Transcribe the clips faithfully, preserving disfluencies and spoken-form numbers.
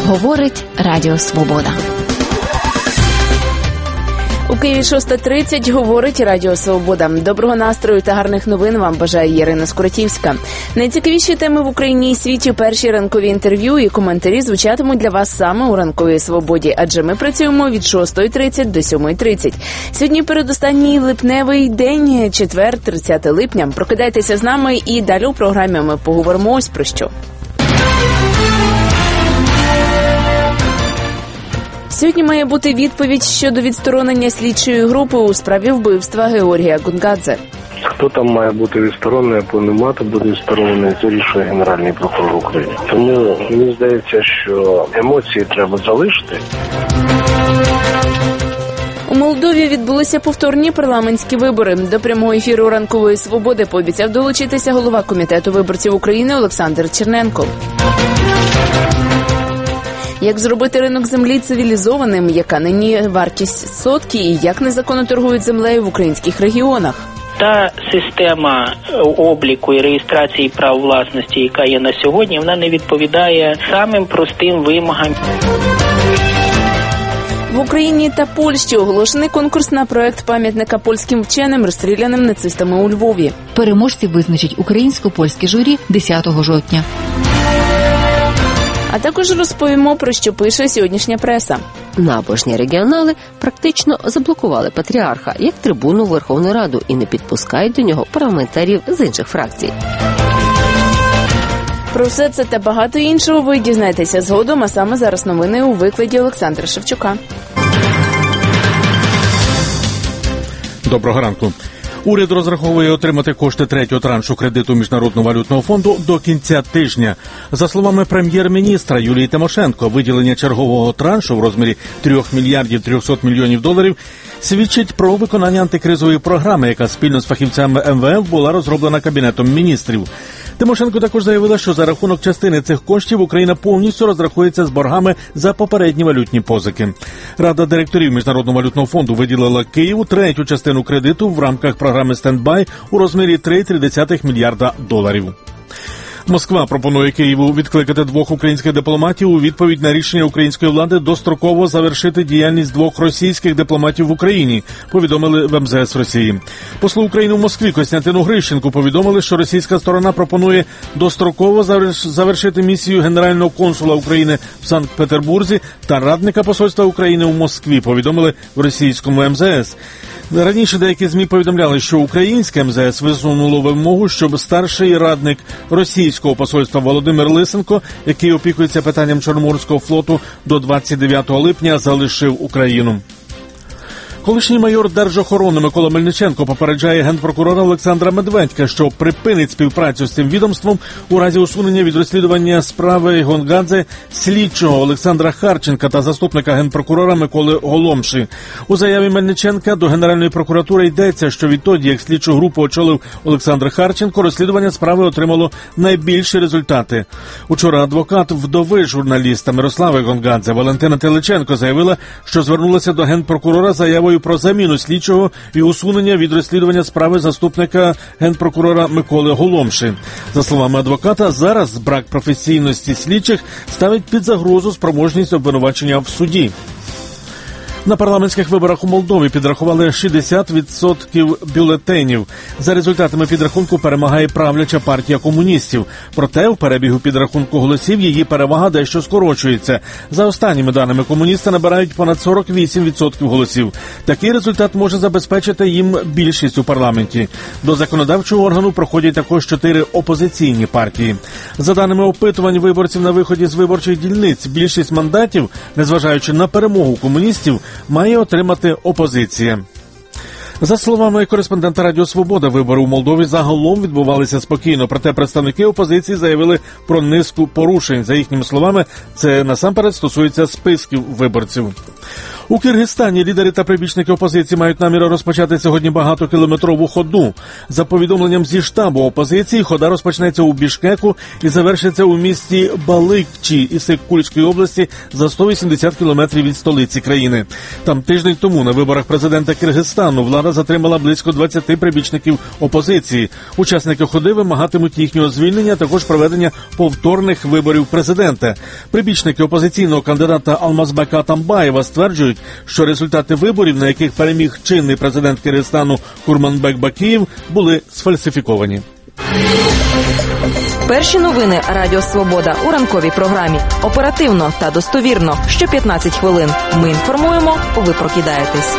Говорить Радіо Свобода. У Києві шоста тридцять, говорить Радіо Свобода. Доброго настрою та гарних новин вам бажає Ірина Скоротівська. Найцікавіші теми в Україні і світі, перші ранкові інтерв'ю і коментарі звучатимуть для вас саме у Ранковій Свободі, адже ми працюємо від шостої тридцять до сьомої тридцять. Сьогодні передостанній липневий день, четвер, тридцяте липня. Прокидайтеся з нами і далі у програмі ми поговоримо ось про що. Сьогодні має бути відповідь щодо відсторонення слідчої групи у справі вбивства Георгія Гонгадзе. Хто там має бути відсторонений, або не мати бути відсторонений, вирішує Генеральний прокурор України. Тому мені здається, що емоції треба залишити. У Молдові відбулися повторні парламентські вибори. До прямого ефіру Ранкової Свободи пообіцяв долучитися голова Комітету виборців України Олександр Черненко. Як зробити ринок землі цивілізованим, яка нині вартість сотки і як незаконно торгують землею в українських регіонах? Та система обліку і реєстрації прав власності, яка є на сьогодні, вона не відповідає самим простим вимогам. В Україні та Польщі оголошений конкурс на проект пам'ятника польським вченим, розстріляним нацистами у Львові. Переможців визначить українсько-польське журі десятого жовтня. А також розповімо, про що пише сьогоднішня преса. Набожні регіонали практично заблокували патріарха як трибуну Верховної Ради і не підпускають до нього парламентарів з інших фракцій. Про все це та багато іншого ви дізнаєтеся згодом, а саме зараз новини у викладі Олександра Шевчука. Доброго ранку. Уряд розраховує отримати кошти третього траншу кредиту Міжнародного валютного фонду до кінця тижня. За словами прем'єр-міністра Юлії Тимошенко, виділення чергового траншу в розмірі трьох мільярдів трьохсот мільйонів доларів свідчить про виконання антикризової програми, яка спільно з фахівцями ем ве еф була розроблена Кабінетом міністрів. Тимошенко також заявила, що за рахунок частини цих коштів Україна повністю розрахується з боргами за попередні валютні позики. Рада директорів Міжнародного валютного фонду виділила Києву третю частину кредиту в рамках програми «Стендбай» у розмірі три цілих три десятих мільярда доларів. Москва пропонує Києву відкликати двох українських дипломатів у відповідь на рішення української влади достроково завершити діяльність двох російських дипломатів в Україні, повідомили в ем зе ес Росії. Послу України в Москві Костянтину Грищенку повідомили, що російська сторона пропонує достроково завершити місію генерального консула України в Санкт-Петербурзі та радника посольства України у Москві, повідомили в російському ем зе ес. Раніше деякі ЗМІ повідомляли, що українське ем зе ес висунуло вимогу, щоб старший радник російського посольства Володимир Лисенко, який опікується питанням Чорноморського флоту, до двадцять дев'ятого липня залишив Україну. Колишній майор Держохорони Микола Мельниченко попереджає генпрокурора Олександра Медведька, що припинить співпрацю з цим відомством у разі усунення від розслідування справи Гонгадзе слідчого Олександра Харченка та заступника генпрокурора Миколи Голомши. У заяві Мельниченка до Генеральної прокуратури йдеться, що відтоді, як слідчу групу очолив Олександр Харченко, розслідування справи отримало найбільші результати. Учора адвокат вдови журналіста Мирослави Гонгадзе Валентина Теличенко заявила, що звернулася до генпрокурора заявою про заміну слідчого і усунення від розслідування справи заступника генпрокурора Миколи Голомши. За словами адвоката, зараз брак професійності слідчих ставить під загрозу спроможність обвинувачення в суді. На парламентських виборах у Молдові підрахували шістдесят відсотків бюлетенів. За результатами підрахунку перемагає правляча партія комуністів. Проте в перебігу підрахунку голосів її перевага дещо скорочується. За останніми даними, комуністи набирають понад сорок вісім відсотків голосів. Такий результат може забезпечити їм більшість у парламенті. До законодавчого органу проходять також чотири опозиційні партії. За даними опитувань виборців на виході з виборчих дільниць, більшість мандатів, незважаючи на перемогу комуністів, має отримати опозиція. За словами кореспондента Радіо Свобода, вибори у Молдові загалом відбувалися спокійно, проте представники опозиції заявили про низку порушень. За їхніми словами, це насамперед стосується списків виборців. У Киргизстані лідери та прибічники опозиції мають намір розпочати сьогодні багатокілометрову ходу. За повідомленням зі штабу опозиції, хода розпочнеться у Бішкеку і завершиться у місті Баликчі Ісик-Кульської області за сто вісімдесят кілометрів від столиці країни. Там тиждень тому на виборах президента Киргизстану влада затримала близько двадцяти прибічників опозиції. Учасники ходи вимагатимуть їхнього звільнення, а також проведення повторних виборів президента. Прибічники опозиційного кандидата Алмазбека Атамбаєва стверджують, що результати виборів, на яких переміг чинний президент Киргизстану Курманбек Бакієв, були сфальсифіковані. Перші новини Радіо Свобода у ранковій програмі. Оперативно та достовірно. Що п'ятнадцять хвилин. Ми інформуємо, ви прокидаєтесь.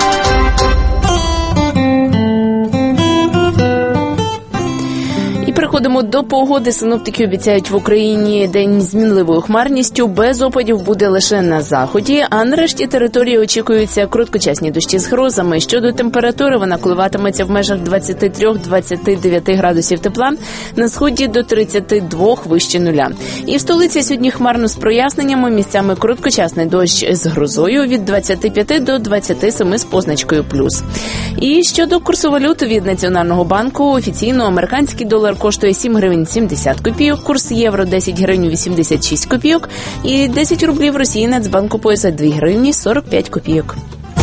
І переходимо до погоди. Синоптики обіцяють в Україні день з мінливою хмарністю. Без опадів буде лише на заході, а на решті території очікуються короткочасні дощі з грозами. Щодо температури, вона коливатиметься в межах двадцять три - двадцять дев'ять градусів тепла, на сході до тридцять два вище нуля. І в столиці сьогодні хмарно з проясненнями, місцями короткочасний дощ з грозою від двадцяти п'яти до двадцяти семи з позначкою плюс. І щодо курсу валют від Національного банку, офіційно американський долар коштує сім гривень сімдесят копійок, курс євро десять гривень вісімдесят шість копійок і десять рублів Росії Нацбанку по дві гривні сорок п'ять копійок.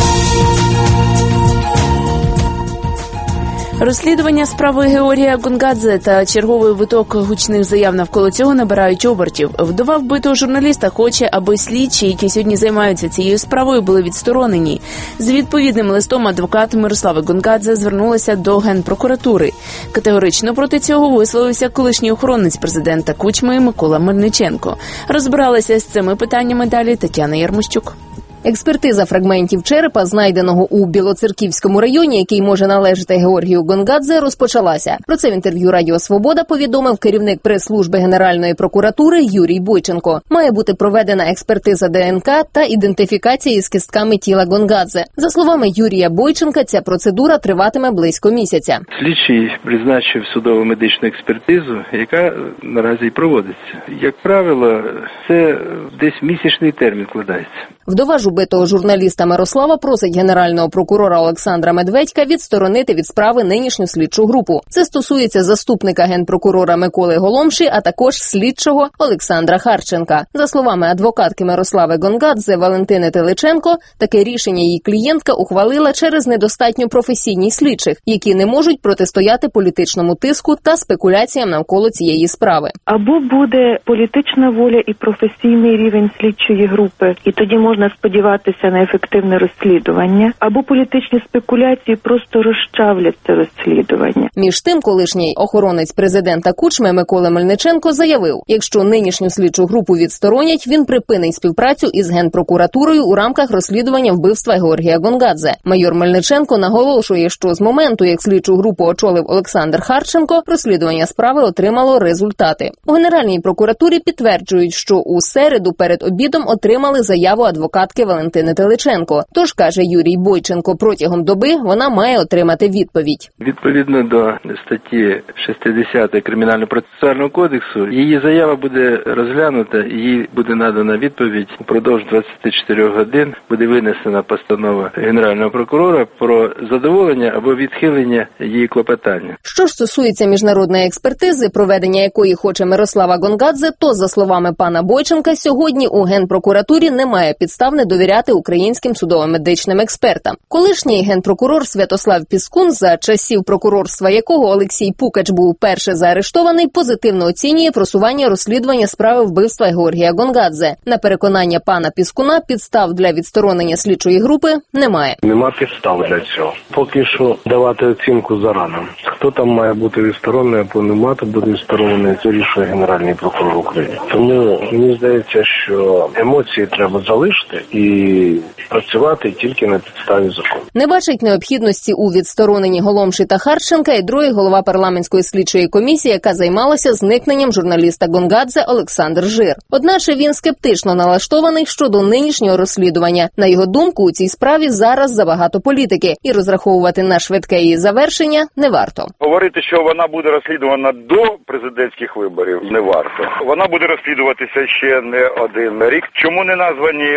Розслідування справи Георгія Гонгадзе та черговий виток гучних заяв навколо цього набирають обертів. Вдова вбитого журналіста хоче, аби слідчі, які сьогодні займаються цією справою, були відсторонені. З відповідним листом адвокат Мирослави Гонгадзе звернулася до Генпрокуратури. Категорично проти цього висловився колишній охоронець президента Кучми Микола Мельниченко. Розбиралася з цими питаннями далі Тетяна Ярмощук. Експертиза фрагментів черепа, знайденого у Білоцерківському районі, який може належати Георгію Гонгадзе, розпочалася. Про це в інтерв'ю Радіо Свобода повідомив керівник прес-служби Генеральної прокуратури Юрій Бойченко. Має бути проведена експертиза ДНК та ідентифікація із кистками тіла Гонгадзе. За словами Юрія Бойченка, ця процедура триватиме близько місяця. Слідчий призначив судово медичну експертизу, яка наразі й проводиться. Як правило, це десь місячний термін вкладається. Вдова убитого журналіста Мирослава просить генерального прокурора Олександра Медведька відсторонити від справи нинішню слідчу групу. Це стосується заступника генпрокурора Миколи Голомші, а також слідчого Олександра Харченка. За словами адвокатки Мирослави Гонгадзе Валентини Теличенко, таке рішення її клієнтка ухвалила через недостатньо професійність слідчих, які не можуть протистояти політичному тиску та спекуляціям навколо цієї справи. Або буде політична воля і професійний рівень слідчої групи, і тоді можна сподіватися на ефективне розслідування, або політичні спекуляції просто розчавлять це розслідування. Між тим, колишній охоронець президента Кучми Микола Мельниченко заявив, якщо нинішню слідчу групу відсторонять, він припинить співпрацю із Генпрокуратурою у рамках розслідування вбивства Георгія Гонгадзе. Майор Мельниченко наголошує, що з моменту, як слідчу групу очолив Олександр Харченко, розслідування справи отримало результати. У Генеральній прокуратурі підтверджують, що у середу перед обідом отримали заяву адвокатки Валентини Теличенко. Тож, каже Юрій Бойченко, протягом доби вона має отримати відповідь. Відповідно до статті шістдесят Кримінально-процесуального кодексу, її заява буде розглянута, їй буде надана відповідь. Упродовж двадцяти чотирьох годин буде винесена постанова Генерального прокурора про задоволення або відхилення її клопотання. Що ж стосується міжнародної експертизи, проведення якої хоче Мирослава Гонгадзе, то, за словами пана Бойченка, сьогодні у Генпрокуратурі немає підстав не довіряти українським судово-медичним експертам. Колишній генпрокурор Святослав Піскун, за часів прокурорства якого Олексій Пукач був перше заарештований, позитивно оцінює просування розслідування справи вбивства Георгія Гонгадзе. На переконання пана Піскуна, підстав для відсторонення слідчої групи немає. Нема підстав для цього. Поки що давати оцінку зарано. Хто там має бути відсторонений або не мати бути відсторонений, це рішує Генеральний прокурор України. Тому мені здається, що емоції треба залишити і працювати тільки на підставі закону. Не бачить необхідності у відстороненні Голомші та Харченка і другий голова парламентської слідчої комісії, яка займалася зникненням журналіста Гонгадзе Олександр Жир. Одначе він скептично налаштований щодо нинішнього розслідування. На його думку, у цій справі зараз забагато політики, і розраховувати на швидке її завершення не варто. Говорити, що вона буде розслідувана до президентських виборів, не варто. Вона буде розслідуватися ще не один рік. Чому не названі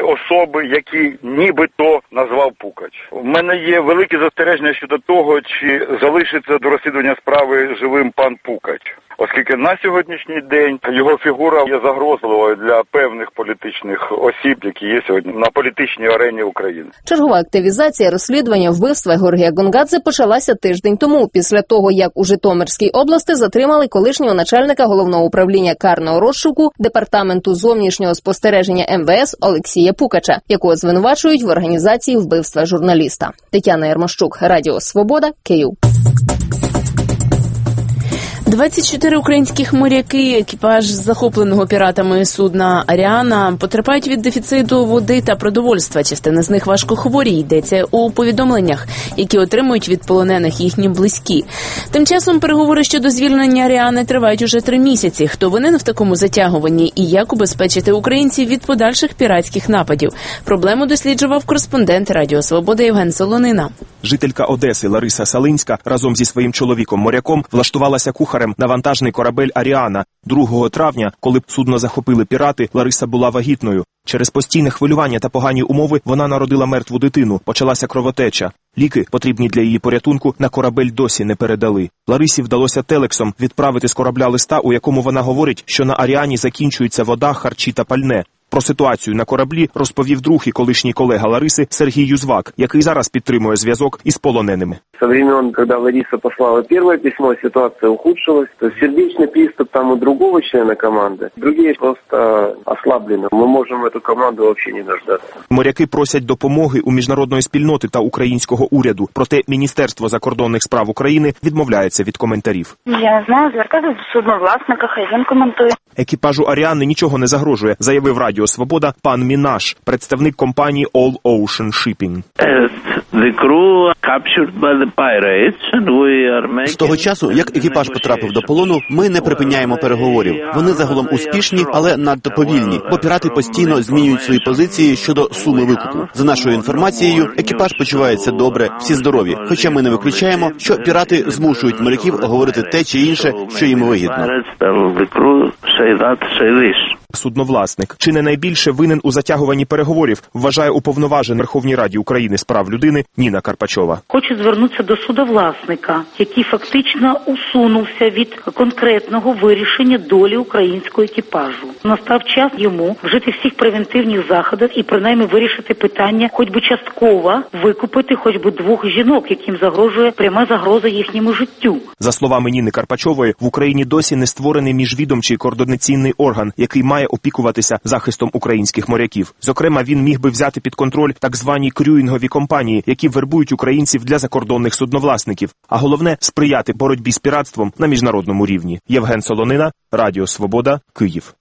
особи, які нібито назвав Пукач. У мене є великі застереження щодо того, чи залишиться до розслідування справи живим пан Пукач. Оскільки на сьогоднішній день його фігура є загрозливою для певних політичних осіб, які є сьогодні на політичній арені України. Чергова активізація розслідування вбивства Георгія Гонгадзе почалася тиждень тому, після того, як у Житомирській області затримали колишнього начальника Головного управління карного розшуку Департаменту зовнішнього спостереження ем ве ес Олексія Пукача, якого звинувачують в організації вбивства журналіста. Тетяна Ярмощук, Радіо Свобода, Київ. двадцять чотири українських моряки, екіпаж захопленого піратами судна «Аріана» потерпають від дефіциту води та продовольства. Частина з них важкохворі, йдеться у повідомленнях, які отримують від полонених їхні близькі. Тим часом переговори щодо звільнення «Аріани» тривають уже три місяці. Хто винен в такому затягуванні і як убезпечити українців від подальших піратських нападів? Проблему досліджував кореспондент Радіо Свобода Євген Солонина. Жителька Одеси Лариса Салинська разом зі своїм чоловіком-моряком влаштувалася кухарем на вантажний корабель «Аріана». другого травня, коли судно захопили пірати, Лариса була вагітною. Через постійне хвилювання та погані умови вона народила мертву дитину, почалася кровотеча. Ліки, потрібні для її порятунку, на корабель досі не передали. Ларисі вдалося телексом відправити з корабля листа, у якому вона говорить, що на «Аріані» закінчується вода, харчі та пальне. Про ситуацію на кораблі розповів друг і колишній колега Лариси Сергій Юзвак, який зараз підтримує зв'язок із полоненими. Со времен, когда Лариса послала первое письмо, ситуация ухудшилась. То есть сердечный приступ там у другого члена команды, другие просто ослаблены. Мы можем в эту команду вообще не дождаться. Моряки просять допомоги у міжнародної спільноти та українського уряду. Проте Міністерство закордонних справ України відмовляється від коментарів. Я не знаю, звертатися до судновласника, хай він коментує. Екіпажу «Аріани» нічого не загрожує, заявив Радіо Свобода пан Мінаш, представник компанії All Ocean Shipping. З того часу, як екіпаж потрапив до полону, ми не припиняємо переговорів. Вони загалом успішні, але надто повільні, бо пірати постійно змінюють свої позиції щодо суми викупу. За нашою інформацією, екіпаж почувається добре, всі здорові. Хоча ми не виключаємо, що пірати змушують моряків говорити те чи інше, що їм вигідно. Судновласник, чи не найбільше винен у затягуванні переговорів, вважає уповноважена Верховній Раді України з прав людини Ніна Карпачова. Хочу звернутися до судовласника, який фактично усунувся від конкретного вирішення долі українського екіпажу. Настав час йому вжити всіх превентивних заходів і принаймні вирішити питання, хоч би частково викупити хоч би двох жінок, яким загрожує пряма загроза їхньому життю. За словами Ніни Карпачової, в Україні досі не створений міжвідомчий координаційний орган, який має опікуватися захистом українських моряків. Зокрема, він міг би взяти під контроль так звані крюїнгові компанії, які вербують українців для закордонних судновласників. А головне – сприяти боротьбі з піратством на міжнародному рівні. Євген Солонина, Радіо Свобода, Київ.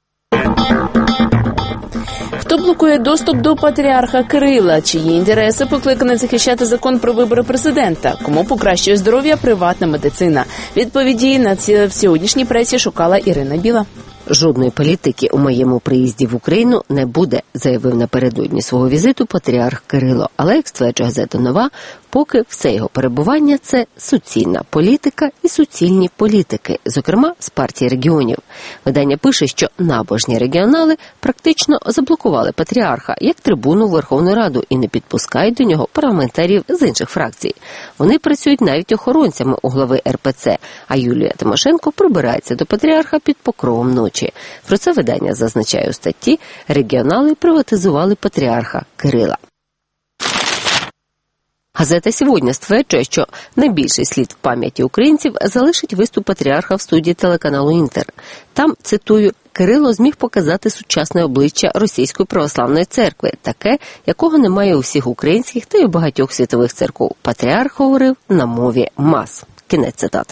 Хто блокує доступ до патріарха Кирила? Чиї інтереси покликаний захищати закон про вибори президента? Кому покращує здоров'я приватна медицина? Відповіді на ці в сьогоднішній пресі шукала Ірина Біла. Жодної політики у моєму приїзді в Україну не буде, заявив напередодні свого візиту патріарх Кирило. Але, як стверджує газета «Нова», поки все його перебування – це суцільна політика і суцільні політики, зокрема з партії регіонів. Видання пише, що набожні регіонали практично заблокували патріарха як трибуну Верховної Ради і не підпускають до нього парламентарів з інших фракцій. Вони працюють навіть охоронцями у глави ер пе це, а Юлія Тимошенко прибирається до патріарха під покровом ночі. Про це видання зазначає у статті «Регіонали приватизували патріарха Кирила». Газета «Сьогодні» стверджує, що найбільший слід в пам'яті українців залишить виступ патріарха в студії телеканалу «Інтер». Там, цитую, Кирило зміг показати сучасне обличчя Російської православної церкви, таке, якого немає у всіх українських та й у багатьох світових церков. Патріарх говорив на мові мас. Кінець цитати.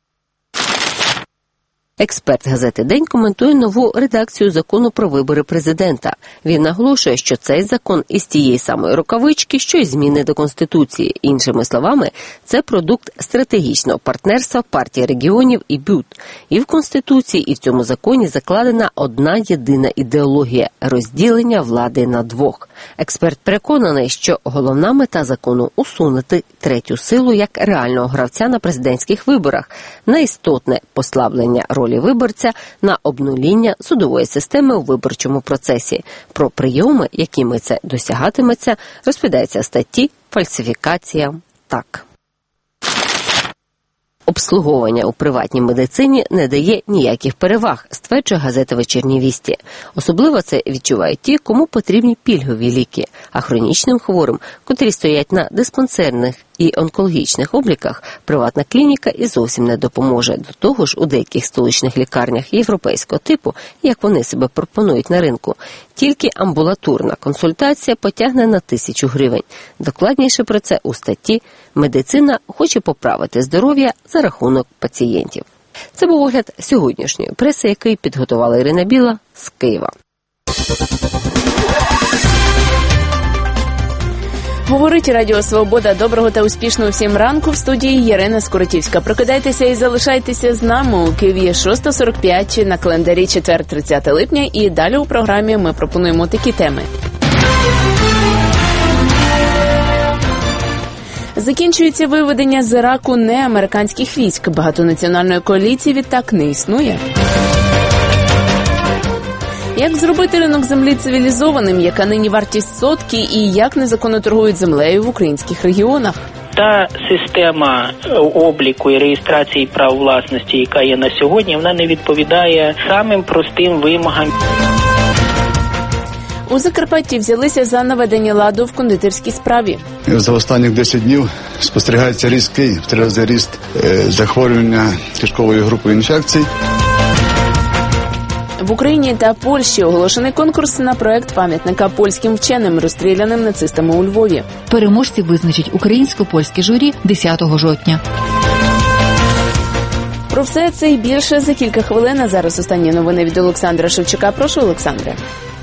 Експерт газети «День» коментує нову редакцію закону про вибори президента. Він наголошує, що цей закон із тієї самої рукавички, що й зміни до Конституції. Іншими словами, це продукт стратегічного партнерства партії регіонів і БЮТ. І в Конституції, і в цьому законі закладена одна єдина ідеологія – розділення влади на двох. Експерт переконаний, що головна мета закону – усунути третю силу як реального гравця на президентських виборах, на істотне послаблення ролі ролі виборця на обнуління судової системи у виборчому процесі. Про прийоми, якими це досягатиметься, розповідається в статті «Фальсифікація так». Обслуговування у приватній медицині не дає ніяких переваг, стверджує газета «Вечірні вісті». Особливо це відчувають ті, кому потрібні пільгові ліки, а хронічним хворим, котрі стоять на диспансерних і онкологічних обліках, приватна клініка і зовсім не допоможе. До того ж, у деяких столичних лікарнях європейського типу, як вони себе пропонують на ринку, тільки амбулаторна консультація потягне на тисячу гривень. Докладніше про це у статті «Медицина хоче поправити здоров'я за рахунок пацієнтів». Це був огляд сьогоднішньої преси, який підготувала Ірина Біла з Києва. Говорить Радіо Свобода. Доброго та успішного всім ранку. В студії Ірина Скоротівська. Прокидайтеся і залишайтеся з нами. У Києві шоста сорок п'ять, на календарі четвер, тридцяте липня. І далі у програмі ми пропонуємо такі теми. Закінчується виведення з Іраку неамериканських військ. Багатонаціональної коаліції відтак не існує. Як зробити ринок землі цивілізованим, яка нині вартість сотки, і як незаконно торгують землею в українських регіонах? Та система обліку і реєстрації прав власності, яка є на сьогодні, вона не відповідає самим простим вимогам. У Закарпатті взялися за наведення ладу в кондитерській справі. За останні десять днів спостерігається різкий в три рази ріст е, захворювання кишковою групою інфекцій. В Україні та Польщі оголошений конкурс на проект пам'ятника польським вченим, розстріляним нацистами у Львові. Переможці визначить українсько-польське журі десятого жовтня. Про все це і більше за кілька хвилин. А зараз останні новини від Олександра Шевчука. Прошу, Олександре.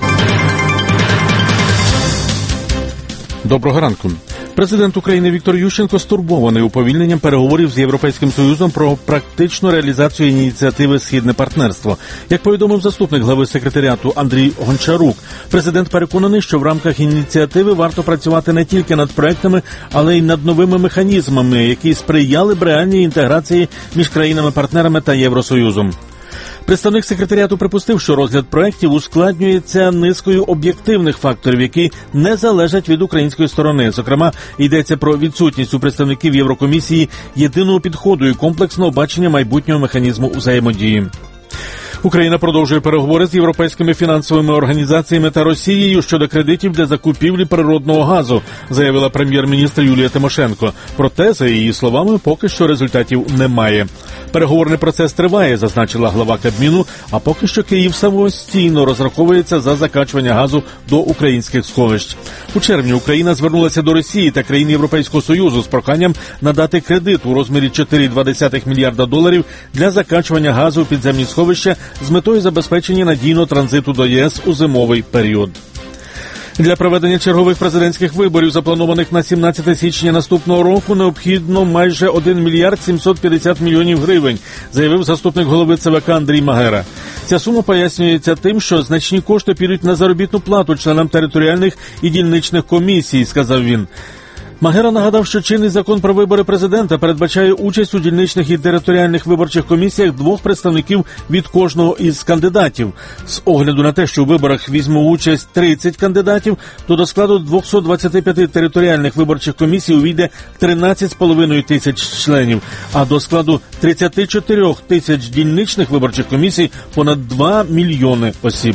Доброго ранку. Президент України Віктор Ющенко стурбований уповільненням переговорів з Європейським Союзом про практичну реалізацію ініціативи «Східне партнерство». Як повідомив заступник глави секретаріату Андрій Гончарук, президент переконаний, що в рамках ініціативи варто працювати не тільки над проектами, але й над новими механізмами, які сприяли б реальній інтеграції між країнами-партнерами та Євросоюзом. Представник секретаріату припустив, що розгляд проєктів ускладнюється низкою об'єктивних факторів, які не залежать від української сторони. Зокрема, йдеться про відсутність у представників Єврокомісії єдиного підходу і комплексного бачення майбутнього механізму взаємодії. Україна продовжує переговори з європейськими фінансовими організаціями та Росією щодо кредитів для закупівлі природного газу, заявила прем'єр-міністр Юлія Тимошенко. Проте, за її словами, поки що результатів немає. Переговорний процес триває, зазначила глава Кабміну, а поки що Київ самостійно розраховується за закачування газу до українських сховищ. У червні Україна звернулася до Росії та країн Європейського Союзу з проханням надати кредит у розмірі чотири цілих дві десятих мільярда доларів для закачування газу у підземні сховища з метою забезпечення надійного транзиту до ЄС у зимовий період. Для проведення чергових президентських виборів, запланованих на сімнадцяте січня наступного року, необхідно майже один мільярд сімсот п'ятдесят мільйонів гривень, заявив заступник голови ЦВК Андрій Магера. Ця сума пояснюється тим, що значні кошти підуть на заробітну плату членам територіальних і дільничних комісій, сказав він. Магера нагадав, що чинний закон про вибори президента передбачає участь у дільничних і територіальних виборчих комісіях двох представників від кожного із кандидатів. З огляду на те, що у виборах візьме участь тридцять кандидатів, то до складу двохсот двадцяти п'яти територіальних виборчих комісій увійде тринадцять з половиною тисяч членів, а до складу тридцяти чотирьох тисяч дільничних виборчих комісій понад два мільйони осіб.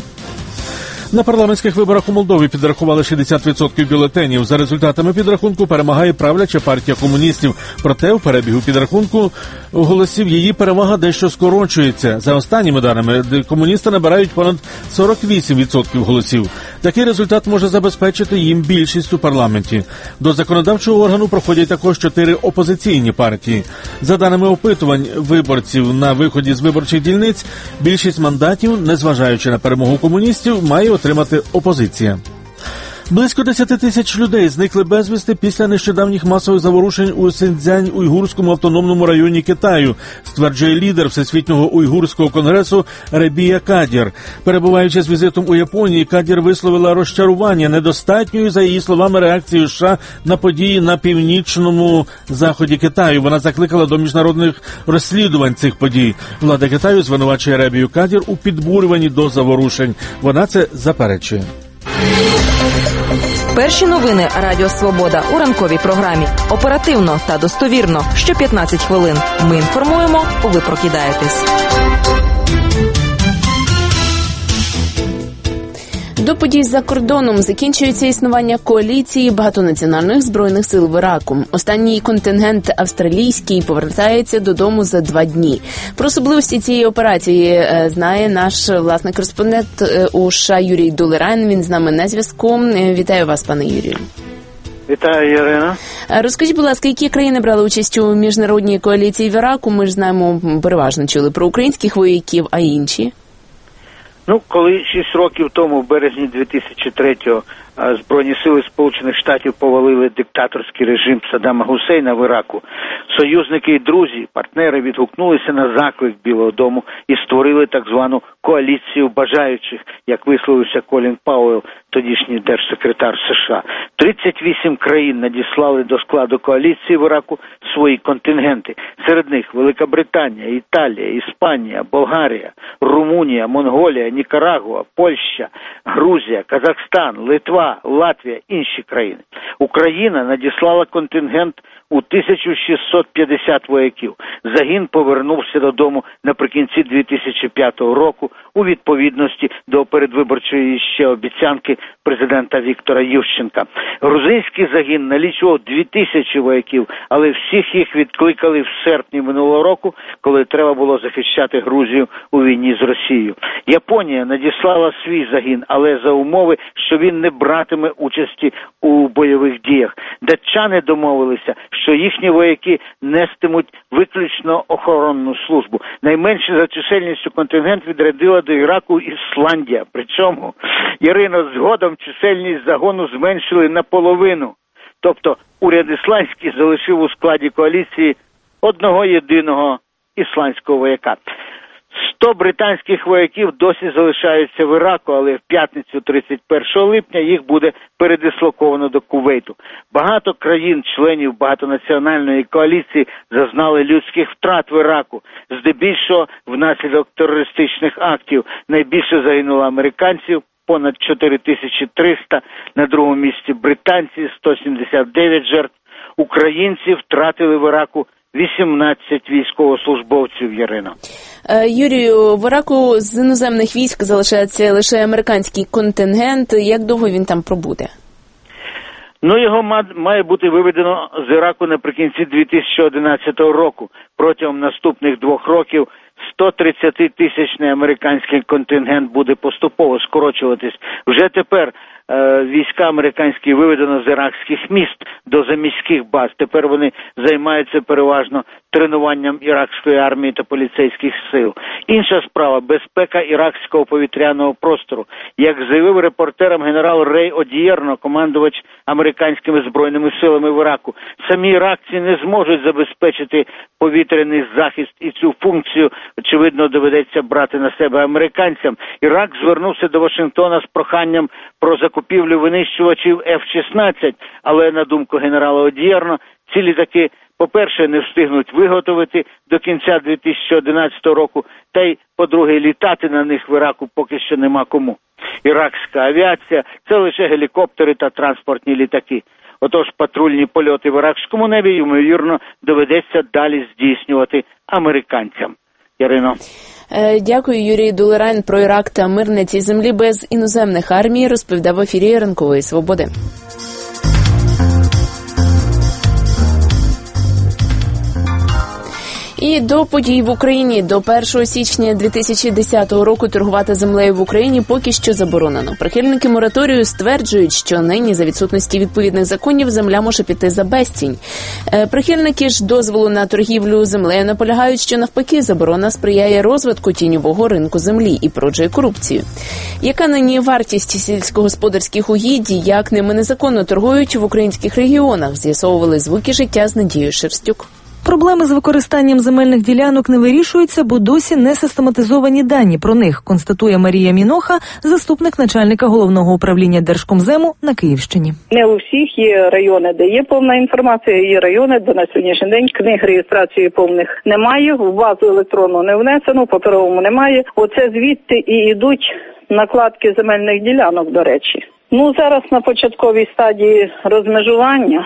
На парламентських виборах у Молдові підрахували шістдесят відсотків бюлетенів. За результатами підрахунку перемагає правляча партія комуністів. Проте в перебігу підрахунку голосів її перевага дещо скорочується. За останніми даними, комуністи набирають понад сорок вісім відсотків голосів. Такий результат може забезпечити їм більшість у парламенті. До законодавчого органу проходять також чотири опозиційні партії. За даними опитувань виборців на виході з виборчих дільниць, більшість мандатів, незважаючи на перемогу комуністів, має отримати опозиція. Близько десять тисяч людей зникли безвісти після нещодавніх масових заворушень у Синьцзянь-Уйгурському автономному районі Китаю, стверджує лідер Всесвітнього уйгурського конгресу Ребія Кадір. Перебуваючи з візитом у Японії, Кадір висловила розчарування недостатньою, за її словами, реакцією США на події на північному заході Китаю. Вона закликала до міжнародних розслідувань цих подій. Влада Китаю звинувачує Ребію Кадір у підбурюванні до заворушень. Вона це заперечує. Перші новини Радіо Свобода у ранковій програмі. Оперативно та достовірно. Що п'ятнадцять хвилин. Ми інформуємо, ви прокидаєтесь. До подій за кордоном закінчується існування коаліції багатонаціональних збройних сил в Іраку. Останній контингент австралійський повертається додому за два дні. Про особливості цієї операції знає наш власний кореспондент у США Юрій Дулерайн. Він з нами на зв'язку. Вітаю вас, пане Юрію. Вітаю, Ірина. Розкажіть, будь ласка, які країни брали участь у міжнародній коаліції в Іраку? Ми ж знаємо, переважно чули про українських вояків, а інші? Ну, коли шість років тому, в березні дві тисячі третього, Збройні сили Сполучених Штатів повалили диктаторський режим Саддама Гусейна в Іраку, союзники і друзі, партнери відгукнулися на заклик Білого дому і створили так звану коаліцію бажаючих, як висловився Колін Пауелл, тодішній держсекретар США. тридцять вісім країн надіслали до складу коаліції в Іраку свої контингенти. Серед них Велика Британія, Італія, Іспанія, Болгарія, Румунія, Монголія, Нікарагуа, Польща, Грузія, Казахстан, Литва, Латвія, інші країни. Україна надіслала контингент у тисячу шістсот п'ятдесят вояків. Загін повернувся додому наприкінці дві тисячі п'ятого року у відповідності до передвиборчої ще обіцянки президента Віктора Ющенка. Грузинський загін налічував дві тисячі вояків, але всіх їх відкликали в серпні минулого року, коли треба було захищати Грузію у війні з Росією. Японія надіслала свій загін, але за умови, що він не братиме участі у бойових діях. Датчани домовилися, що їхні вояки нестимуть виключно охоронну службу. Найменше за чисельністю контингент відрядила до Іраку Ісландія. Причому, Ірино, згодом чисельність загону зменшили наполовину. Тобто уряд ісландський залишив у складі коаліції одного єдиного ісландського вояка. Сто британських вояків досі залишаються в Іраку, але в п'ятницю тридцять першого липня їх буде передислоковано до Кувейту. Багато країн-членів багатонаціональної коаліції зазнали людських втрат в Іраку, здебільшого внаслідок терористичних актів. Найбільше загинуло американців, понад чотири тисячі триста, на другому місці британці, сто сімдесят дев'ять жертв. Українці втратили в Іраку вісімнадцять військовослужбовців, Ярино. Юрію, в Іраку з іноземних військ залишається лише американський контингент. Як довго він там пробуде? Ну, його має бути виведено з Іраку наприкінці дві тисячі одинадцятого року. Протягом наступних двох років сто тридцять тисячний американський контингент буде поступово скорочуватись. Вже тепер е, війська американські виведено з іракських міст до заміських баз. Тепер вони займаються переважно тренуванням іракської армії та поліцейських сил. Інша справа – безпека іракського повітряного простору. Як заявив репортерам генерал Рей Одієрно, командувач американськими збройними силами в Іраку, самі іракці не зможуть забезпечити повітряний захист, і цю функцію, очевидно, доведеться брати на себе американцям. Ірак звернувся до Вашингтона з проханням про закупівлю винищувачів еф шістнадцять, але, на думку генерала Одієрно, ці літаки, по-перше, не встигнуть виготовити до кінця дві тисячі одинадцятого року, та й, по-друге, літати на них в Іраку поки що нема кому. Іракська авіація – це лише гелікоптери та транспортні літаки. Отож, патрульні польоти в іракському небі, ймовірно, доведеться далі здійснювати американцям. Ярино. Дякую, Юрій Дулерайн. Про Ірак та мир на цій землі без іноземних армій розповідав в ефірі Ранкової Свободи. І до подій в Україні. До першого січня дві тисячі десятого року торгувати землею в Україні поки що заборонено. Прихильники мораторію стверджують, що нині за відсутності відповідних законів земля може піти за безцінь. Прихильники ж дозволу на торгівлю землею наполягають, що навпаки заборона сприяє розвитку тіньового ринку землі і породжує корупцію. Яка нині вартість сільськогосподарських угідь, як ними незаконно торгують в українських регіонах, з'ясовували «Звуки життя» з Надією Шерстюк. Проблеми з використанням земельних ділянок не вирішуються, бо досі не систематизовані дані про них, констатує Марія Міноха, заступник начальника головного управління Держкомзему на Київщині. Не у всіх є райони, де є повна інформація, є райони, де на сьогоднішній день книг реєстрації повних немає, в базу електронну не внесено, в паперовому немає. Оце звідти і йдуть накладки земельних ділянок, до речі. Ну, зараз на початковій стадії розмежування,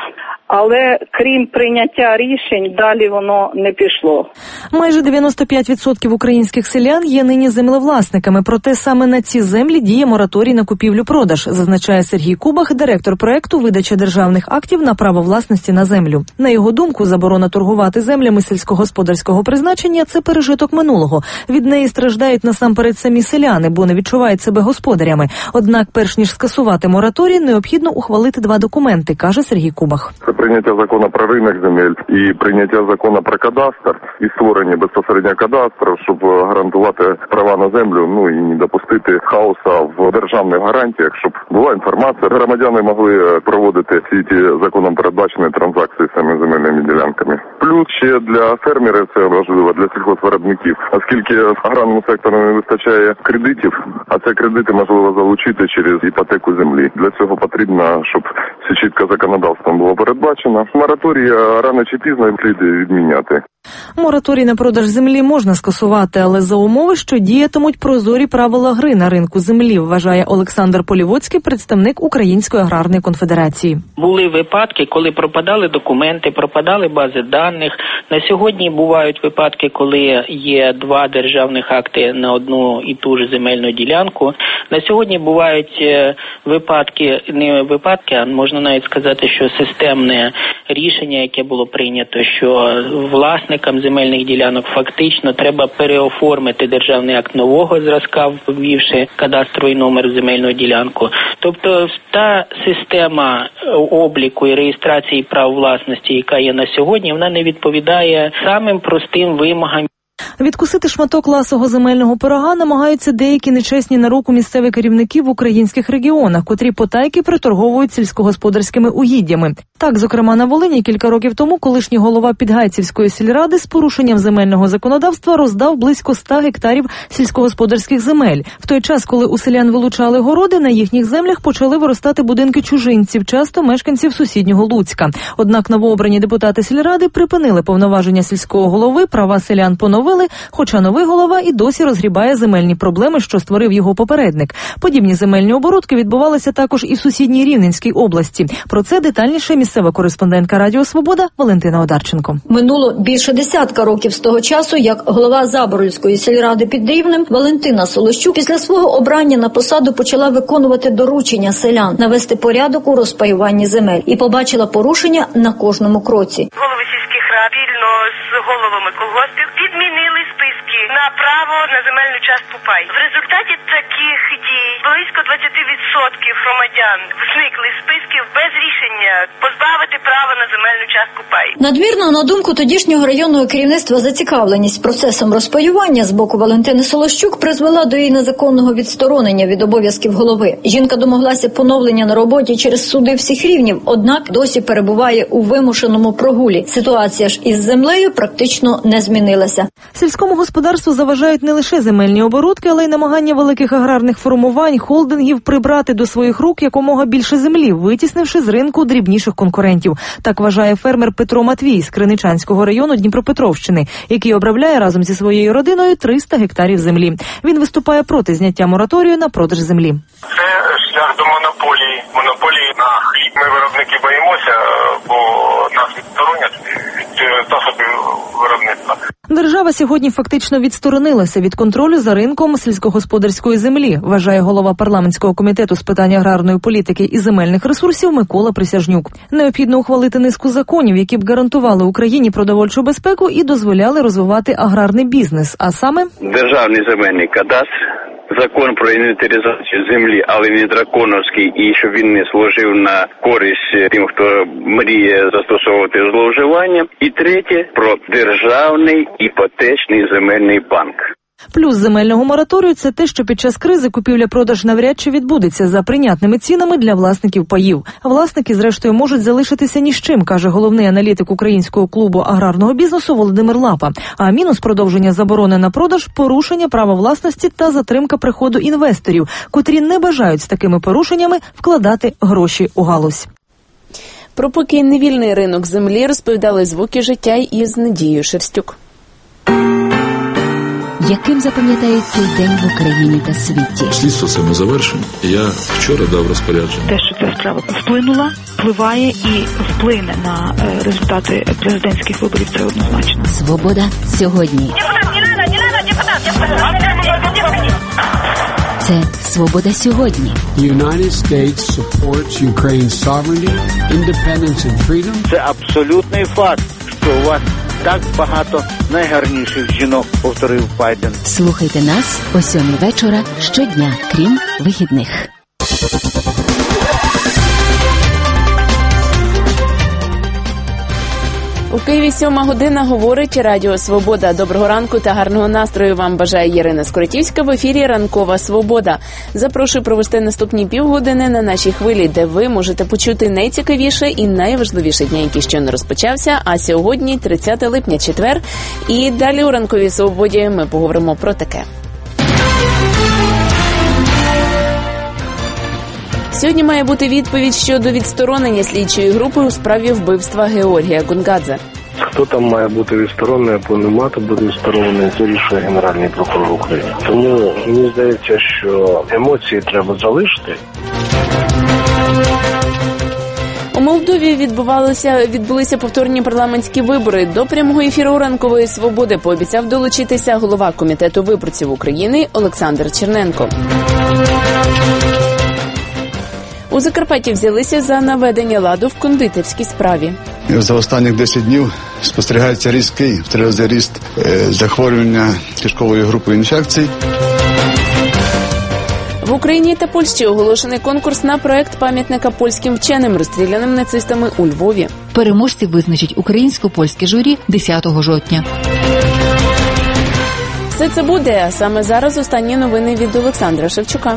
але крім прийняття рішень, далі воно не пішло. Майже дев'яносто п'ять відсотків українських селян є нині землевласниками, проте саме на ці землі діє мораторій на купівлю-продаж, зазначає Сергій Кубах, директор проекту «Видача державних актів на право власності на землю». На його думку, заборона торгувати землями сільськогосподарського призначення – це пережиток минулого. Від неї страждають насамперед самі селяни, бо не відчувають себе господарями. Однак, перш ніж скасувати мораторій, необхідно ухвалити два документи, каже Сергій Кубах. Прийняття закону про ринок земель і прийняття закону про кадастр і створення безпосередньо кадастру, щоб гарантувати права на землю, ну і не допустити хаоса в державних гарантіях, щоб була інформація, громадяни могли проводити всі ті законом передбачені транзакції з цими земельними ділянками. Плюс ще для фермерів це важливо, для сільгоспвиробників, оскільки аграрному сектору не вистачає кредитів, а ці кредити можливо залучити через іпотеку землі. Для цього потрібно, щоб все чітко законодавством було передбачено. Мораторій рано чи пізно слід відміняти. Мораторій на продаж землі можна скасувати, але за умови, що діятимуть прозорі правила гри на ринку землі, вважає Олександр Полівоцький, представник Української аграрної конфедерації. Були випадки, коли пропадали документи, пропадали бази даних. На сьогодні бувають випадки, коли є два державних акти на одну і ту ж земельну ділянку. На сьогодні бувають випадки, не випадки, а можна навіть сказати, що системне рішення, яке було прийнято, що власникам земельних ділянок фактично треба переоформити державний акт нового зразка, ввівши кадастровий номер в земельну ділянку. Тобто та система обліку і реєстрації прав власності, яка є на сьогодні, вона не відповідає самим простим вимогам. Відкусити шматок ласого земельного пирога намагаються деякі нечесні на руку місцеві керівники в українських регіонах, котрі потайки приторговують сільськогосподарськими угіддями. Так, зокрема, на Волині кілька років тому колишній голова Підгайцівської сільради з порушенням земельного законодавства роздав близько ста гектарів сільськогосподарських земель. В той час, коли у селян вилучали городи, на їхніх землях почали виростати будинки чужинців, часто мешканців сусіднього Луцька. Однак новообрані депутати сільради припинили повноваження сільського голови, права селян поновили, хоча новий голова і досі розгрібає земельні проблеми, що створив його попередник. Подібні земельні оборудки відбувалися також і в сусідній Рівненській області. Про це детальніше місцева кореспондентка Радіо Свобода Валентина Одарченко. Минуло більше десятка років з того часу, як голова Заборольської сільради під Рівнем Валентина Солощук після свого обрання на посаду почала виконувати доручення селян навести порядок у розпаюванні земель і побачила порушення на кожному кроці. Голови сільських рад спільно з головами колгоспів підмінили списки на право на земельну частку пай. В результаті таких дій близько двадцять відсотків громадян зникли з списків без рішення позбавити права на земельну частку пай. Надмірно, на думку тодішнього районного керівництва, зацікавленість процесом розпаювання з боку Валентини Солощук призвела до її незаконного відсторонення від обов'язків голови. Жінка домоглася поновлення на роботі через суди всіх рівнів, однак досі перебуває у вимушеному прогулі. Ситуація ж із землею практично не змінилася. Сільському господарству заважають не лише земельні оборудки, але й намагання великих аграрних формувань, холдингів прибрати до своїх рук якомога більше землі, витіснивши з ринку дрібніших конкурентів. Так вважає фермер Петро Матвій з Криничанського району Дніпропетровщини, який обробляє разом зі своєю родиною триста гектарів землі. Він виступає проти зняття мораторію на продаж землі. Це шлях до монополії. Монополії на хліб. Ми, виробники, боїмося, бо нас відсторонять від засобів виробництва. Держава Держава сьогодні фактично відсторонилася від контролю за ринком сільськогосподарської землі, вважає голова парламентського комітету з питань аграрної політики і земельних ресурсів Микола Присяжнюк. Необхідно ухвалити низку законів, які б гарантували Україні продовольчу безпеку і дозволяли розвивати аграрний бізнес, а саме державний земельний кадастр, закон про інвентаризацію землі, але він драконовський, і щоб він не служив на користь тим, хто мріє застосовувати зловживання. І третє – про державний іпотечний земельний банк. Плюс земельного мораторію – це те, що під час кризи купівля-продаж навряд чи відбудеться за прийнятними цінами для власників паїв. Власники, зрештою, можуть залишитися ні з чим, каже головний аналітик Українського клубу аграрного бізнесу Володимир Лапа. А мінус продовження заборони на продаж – порушення права власності та затримка приходу інвесторів, котрі не бажають з такими порушеннями вкладати гроші у галузь. Про поки невільний ринок землі розповідали звуки життя із Надією Шерстюк. Яким запам'ятається цей день в Україні та світі? Слідство це ми завершимо. Я вчора дав розпорядження. Те, що ця справа вплинула, впливає і вплине на результати президентських виборів, це однозначно. Свобода сьогодні. Це «Свобода сьогодні». United States supports Ukraine's sovereignty, independence and freedom. Це абсолютний факт, що у вас так багато найгарніших жінок, повторив Байден. Слухайте нас о сьомій вечора щодня, крім вихідних. У Києві сьома година, говорить Радіо Свобода. Доброго ранку та гарного настрою вам бажає Ірина Скоротівська. В ефірі «Ранкова Свобода». Запрошую провести наступні півгодини на нашій хвилі, де ви можете почути найцікавіше і найважливіше дня, який щойно розпочався. А сьогодні тридцяте липня, четвер. І далі у «Ранковій Свободі» ми поговоримо про таке. Сьогодні має бути відповідь щодо відсторонення слідчої групи у справі вбивства Георгія Гонгадзе. Хто там має бути відсторонений або не мати бути відсторонений, це рішує Генеральний прокурор України. Тому мені здається, що емоції треба залишити. У Молдові відбувалися відбулися повторні парламентські вибори. До прямого ефіру «Ранкової Свободи» пообіцяв долучитися голова Комітету виборців України Олександр Черненко. У Закарпатті взялися за наведення ладу в кондитерській справі. За останні десять днів спостерігається різкий в три рази ріст е, захворювання кишкової групи інфекцій. В Україні та Польщі оголошений конкурс на проект пам'ятника польським вченим, розстріляним нацистами у Львові. Переможці визначить українсько-польське журі десятого жовтня. Все це буде, а саме зараз останні новини від Олександра Шевчука.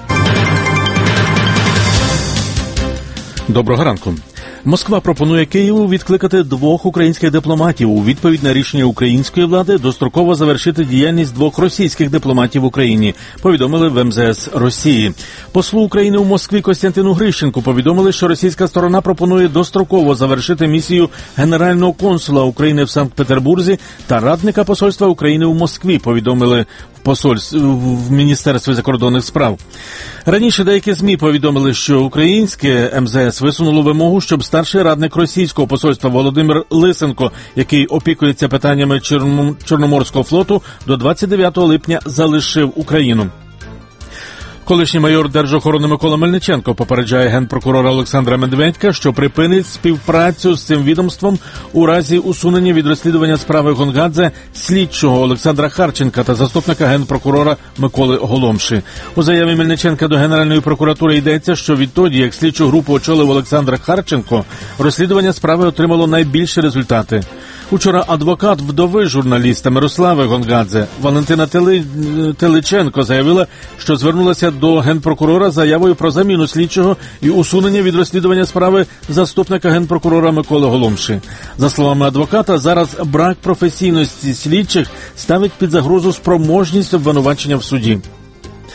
Доброго ранку. Москва пропонує Києву відкликати двох українських дипломатів. У відповідь на рішення української влади достроково завершити діяльність двох російських дипломатів в Україні, повідомили в ем зе ес Росії. Послу України у Москві Костянтину Грищенку повідомили, що російська сторона пропонує достроково завершити місію генерального консула України в Санкт-Петербурзі та радника посольства України у Москві, повідомили посольств в Міністерстві закордонних справ. Раніше деякі ЗМІ повідомили, що українське ем зе ес висунуло вимогу, щоб старший радник російського посольства Володимир Лисенко, який опікується питаннями Чорноморського флоту, до двадцять дев'ятого липня залишив Україну. Колишній майор Держохорони Микола Мельниченко попереджає генпрокурора Олександра Медведька, що припинить співпрацю з цим відомством у разі усунення від розслідування справи Гонгадзе слідчого Олександра Харченка та заступника генпрокурора Миколи Голомши. У заяві Мельниченка до Генеральної прокуратури йдеться, що відтоді, як слідчу групу очолив Олександр Харченко, розслідування справи отримало найбільші результати. Учора адвокат вдови журналіста Мирослави Гонгадзе Валентина Тели... Теличенко заявила, що звернулася до генпрокурора з заявою про заміну слідчого і усунення від розслідування справи заступника генпрокурора Миколи Голомши. За словами адвоката, зараз брак професійності слідчих ставить під загрозу спроможність обвинувачення в суді.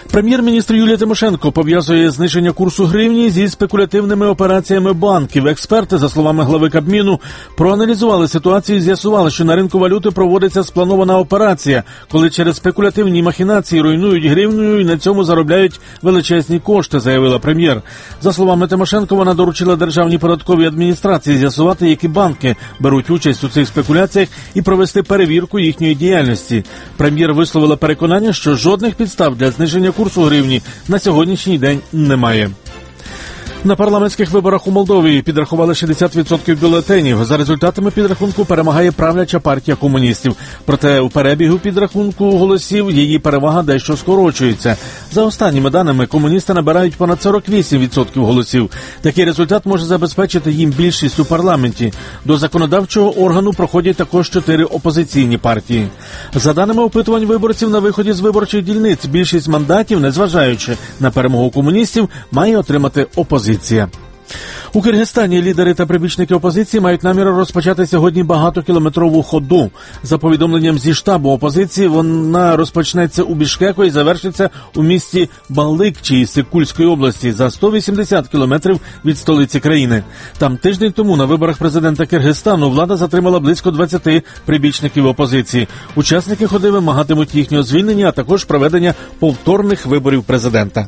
Прем'єр-міністр Юлія Тимошенко пов'язує зниження курсу гривні зі спекулятивними операціями банків. Експерти, за словами глави Кабміну, проаналізували ситуацію і з'ясували, що на ринку валюти проводиться спланована операція, коли через спекулятивні махінації руйнують гривню і на цьому заробляють величезні кошти, заявила прем'єр. За словами Тимошенко, вона доручила Державній податковій адміністрації з'ясувати, які банки беруть участь у цих спекуляціях і провести перевірку їхньої діяльності. Прем'єр висловила переконання, що жодних підстав для зниження курсу гривні на сьогоднішній день немає. На парламентських виборах у Молдові підрахували шістдесят відсотків бюлетенів. За результатами підрахунку перемагає правляча партія комуністів. Проте у перебігу підрахунку голосів її перевага дещо скорочується. За останніми даними, комуністи набирають понад сорок вісім відсотків голосів. Такий результат може забезпечити їм більшість у парламенті. До законодавчого органу проходять також чотири опозиційні партії. За даними опитувань виборців на виході з виборчих дільниць, більшість мандатів, незважаючи на перемогу комуністів, має отримати опозиція. У Киргизстані лідери та прибічники опозиції мають намір розпочати сьогодні багатокілометрову ходу. За повідомленням зі штабу опозиції, вона розпочнеться у Бішкеку і завершиться у місті Баликчі Сикульської області за сто вісімдесят кілометрів від столиці країни. Там тиждень тому на виборах президента Киргизстану влада затримала близько двадцяти прибічників опозиції. Учасники ходи вимагатимуть їхнього звільнення, а також проведення повторних виборів президента.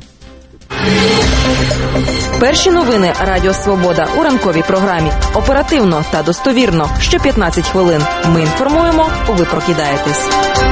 Перші новини Радіо Свобода у ранковій програмі. Оперативно та достовірно. Що п'ятнадцять хвилин. Ми інформуємо, ви прокидаєтесь.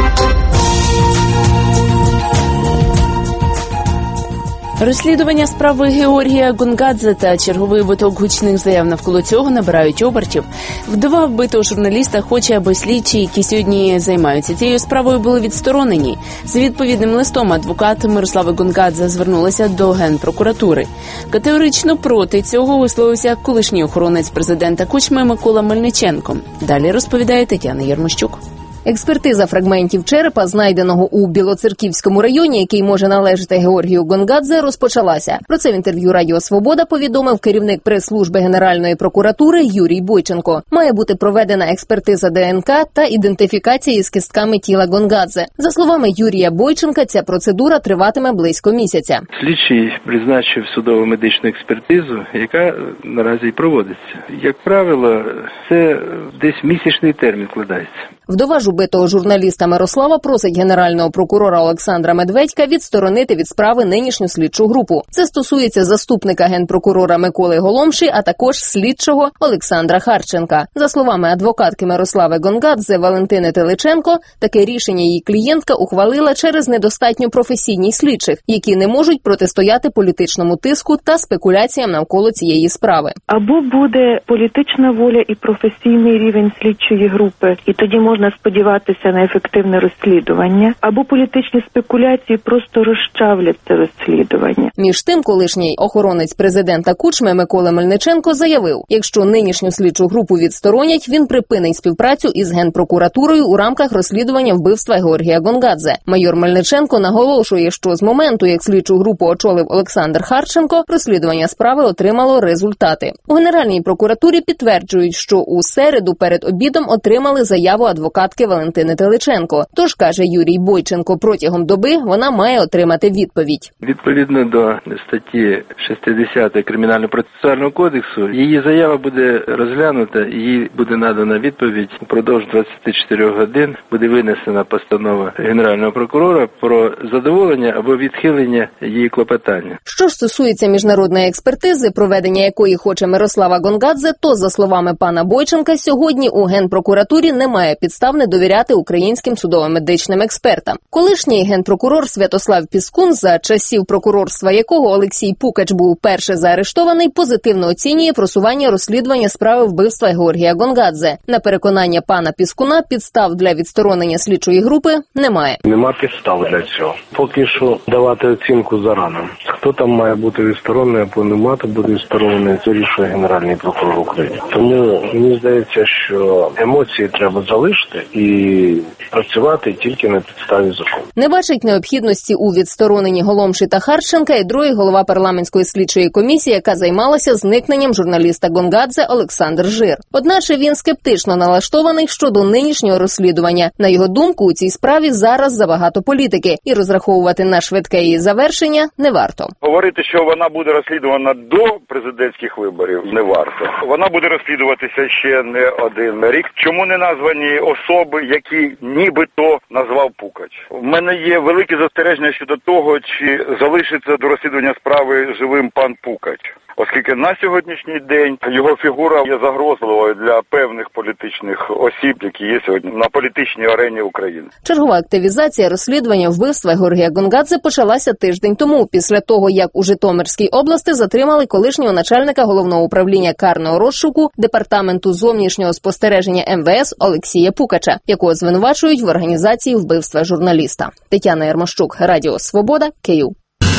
Розслідування справи Георгія Гонгадзе та черговий виток гучних заяв навколо цього набирають обертів. Вдова вбитого журналіста хоче, аби слідчі, які сьогодні займаються цією справою, були відсторонені. За відповідним листом адвокат Мирослави Гонгадзе звернулася до Генпрокуратури. Категорично проти цього висловився колишній охоронець президента Кучми Микола Мельниченко. Далі розповідає Тетяна Єрмощук. Експертиза фрагментів черепа, знайденого у Білоцерківському районі, який може належати Георгію Гонгадзе, розпочалася. Про це в інтерв'ю Радіо Свобода повідомив керівник прес-служби Генеральної прокуратури Юрій Бойченко. Має бути проведена експертиза ДНК та ідентифікація із кистками тіла Гонгадзе. За словами Юрія Бойченка, ця процедура триватиме близько місяця. Слідчий призначив судово медичну експертизу, яка наразі й проводиться. Як правило, це десь місячний термін вкладається. Вдова убитого журналіста Мирослава просить генерального прокурора Олександра Медведька відсторонити від справи нинішню слідчу групу. Це стосується заступника генпрокурора Миколи Голомші, а також слідчого Олександра Харченка. За словами адвокатки Мирослави Гонгадзе Валентини Теличенко, таке рішення її клієнтка ухвалила через недостатньо професійність слідчих, які не можуть протистояти політичному тиску та спекуляціям навколо цієї справи. Або буде політична воля і професійний рівень слідчої групи, і тоді можна сподіватися на ефективне розслідування, або політичні спекуляції просто розчавлять це розслідування. Між тим, колишній охоронець президента Кучми Микола Мельниченко заявив, якщо нинішню слідчу групу відсторонять, він припинить співпрацю із Генпрокуратурою у рамках розслідування вбивства Георгія Гонгадзе. Майор Мельниченко наголошує, що з моменту, як слідчу групу очолив Олександр Харченко, розслідування справи отримало результати. У Генеральній прокуратурі підтверджують, що у середу перед обідом отримали заяву адвокатки Валентини Теличенко. Тож, каже Юрій Бойченко, протягом доби вона має отримати відповідь. Відповідно до статті шістдесят Кримінально-процесуального кодексу, її заява буде розглянута, їй буде надана відповідь. Упродовж двадцяти чотирьох годин буде винесена постанова Генерального прокурора про задоволення або відхилення її клопотання. Що ж стосується міжнародної експертизи, проведення якої хоче Мирослава Гонгадзе, то, за словами пана Бойченка, сьогодні у Генпрокуратурі немає підстав не довіряти українським судово-медичним експертам. Колишній генпрокурор Святослав Піскун, за часів прокурорства якого Олексій Пукач був перше заарештований, позитивно оцінює просування розслідування справи вбивства Георгія Гонгадзе. На переконання пана Піскуна, підстав для відсторонення слідчої групи немає. Нема підстав для цього. Поки що давати оцінку зарано. Хто там має бути відсторонений або не мати бути відсторонений, це рішує Генеральний прокурор України. Тому мені здається, що емоції треба залишити і і працювати тільки на підставі закону. Не бачить необхідності у відстороненні Голомші та Харченка і другий голова парламентської слідчої комісії, яка займалася зникненням журналіста Гонгадзе Олександр Жир. Одначе він скептично налаштований щодо нинішнього розслідування. На його думку, у цій справі зараз забагато політики, і розраховувати на швидке її завершення не варто. Говорити, що вона буде розслідувана до президентських виборів, не варто. Вона буде розслідуватися ще не один рік. Чому не названі особи, які нібито назвав Пукач? У мене є великі застереження щодо того, чи залишиться до розслідування справи живим пан Пукач. Оскільки на сьогоднішній день його фігура є загрозливою для певних політичних осіб, які є сьогодні на політичній арені України. Чергова активізація розслідування вбивства Георгія Гонгадзе почалася тиждень тому, після того, як у Житомирській області затримали колишнього начальника Головного управління карного розшуку Департаменту зовнішнього спостереження ем ве ес Олексія Пукача, якого звинувачують в організації вбивства журналіста. Тетяна Ярмощук, Радіо Свобода, Київ.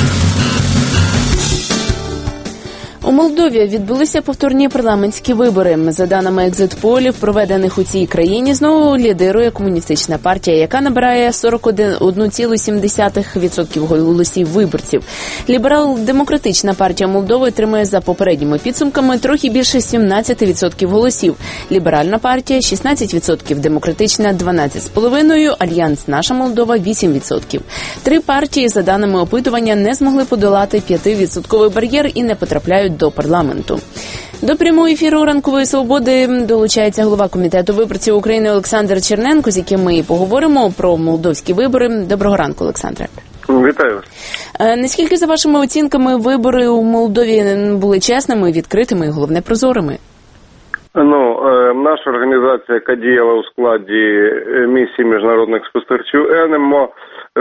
У Молдові відбулися повторні парламентські вибори. За даними екзит-полів, проведених у цій країні, знову лідирує комуністична партія, яка набирає сорок один цілих сім десятих відсотка голосів виборців. Ліберал-демократична партія Молдови отримує за попередніми підсумками трохи більше сімнадцять відсотків голосів. Ліберальна партія – шістнадцять відсотків, демократична – дванадцять цілих п'ять десятих, Альянс «Наша Молдова» – вісім відсотків. Три партії, за даними опитування, не змогли подолати п'ятивідсотковий бар'єр і не потрапляють до парламенту. До прямого ефіру «Ранкової свободи» долучається голова Комітету виборців України Олександр Черненко, з яким ми поговоримо про молдовські вибори. Доброго ранку, Олександре. Вітаю вас. Наскільки, за вашими оцінками, вибори у Молдові були чесними, відкритими і, головне, прозорими? Ну, наша організація, яка діяла у складі місії міжнародних спостерігачів ен ем о,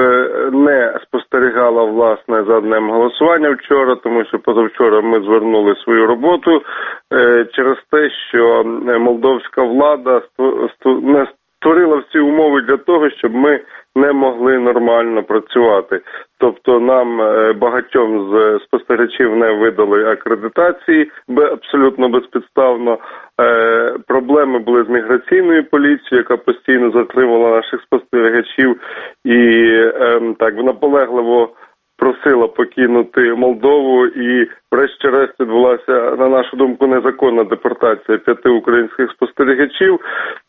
не спостерігала, власне, за днем голосування вчора, тому що позавчора ми звернули свою роботу через те, що молдовська влада не створила всі умови для того, щоб ми не могли нормально працювати. Тобто нам багатьом з спостерігачів не видали акредитації абсолютно безпідставно. Проблеми були з міграційною поліцією, яка постійно затримувала наших спостерігачів і так наполегливо просила покинути Молдову, і врешті-решт відбулася, на нашу думку, незаконна депортація п'яти українських спостерігачів.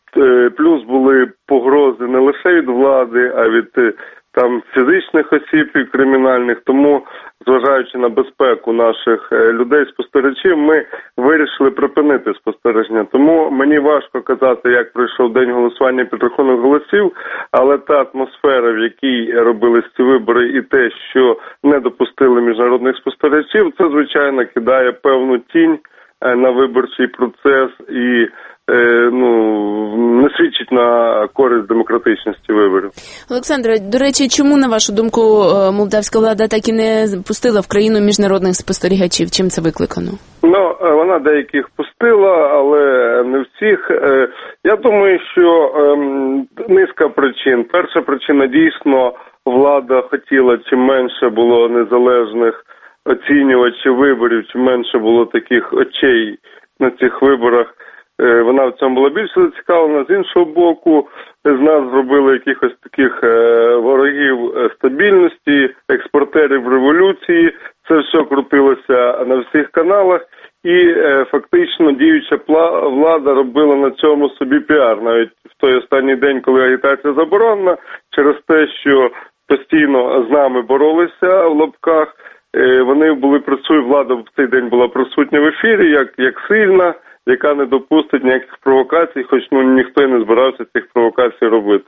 Плюс були погрози не лише від влади, а від там фізичних осіб і кримінальних. Тому, зважаючи на безпеку наших людей-спостерігачів, ми вирішили припинити спостереження. Тому мені важко казати, як пройшов день голосування, підрахунок голосів, але та атмосфера, в якій робились ці вибори, і те, що не допустили міжнародних спостерігачів, це, звичайно, кидає певну тінь на виборчий процес і ну, не свідчить на користь демократичності виборів. Олександре, до речі, чому, на вашу думку, молдавська влада так і не пустила в країну міжнародних спостерігачів? Чим це викликано? Ну, вона деяких пустила, але не всіх. Я думаю, що низка причин. Перша причина, дійсно, влада хотіла, чим менше було незалежних оцінювачів виборів, чим менше було таких очей на цих виборах, вона в цьому була більше зацікавлена. З іншого боку, з нас зробили якихось таких ворогів стабільності, експортерів революції. Це все крутилося на всіх каналах. І фактично діюча влада робила на цьому собі піар. Навіть в той останній день, коли агітація заборонена, через те, що постійно з нами боролися в лапках, вони були присутні, влада в цей день була присутня в ефірі, як, як сильна, яка не допустить ніяких провокацій, хоч ну, ніхто і не збирався цих провокацій робити.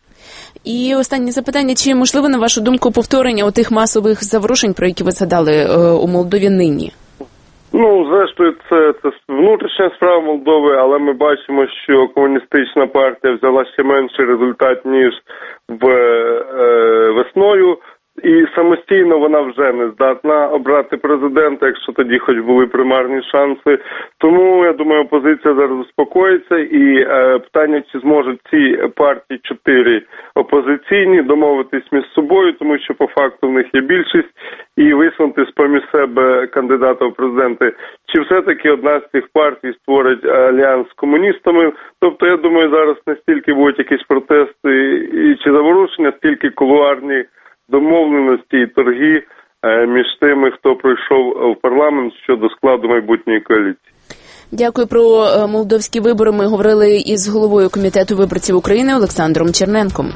І останнє запитання, чи можливо, на вашу думку, повторення отих масових заворушень, про які ви згадали, у Молдові нині? Ну, зрештою, це, це внутрішня справа Молдови, але ми бачимо, що комуністична партія взяла ще менший результат, ніж в, е, весною І самостійно вона вже не здатна обрати президента, якщо тоді хоч були примарні шанси. Тому, я думаю, опозиція зараз успокоїться. І е, питання, чи зможуть ці партії, чотири опозиційні, домовитись між собою, тому що по факту в них є більшість, і висунути з-поміж себе кандидата в президенти. Чи все-таки одна з цих партій створить альянс з комуністами? Тобто, я думаю, зараз не стільки будуть якісь протести і чи заворушення, стільки кулуарні домовленості і торги між тими, хто пройшов в парламент щодо складу майбутньої коаліції. Дякую. Про молдовські вибори ми говорили із головою Комітету виборців України Олександром Черненком.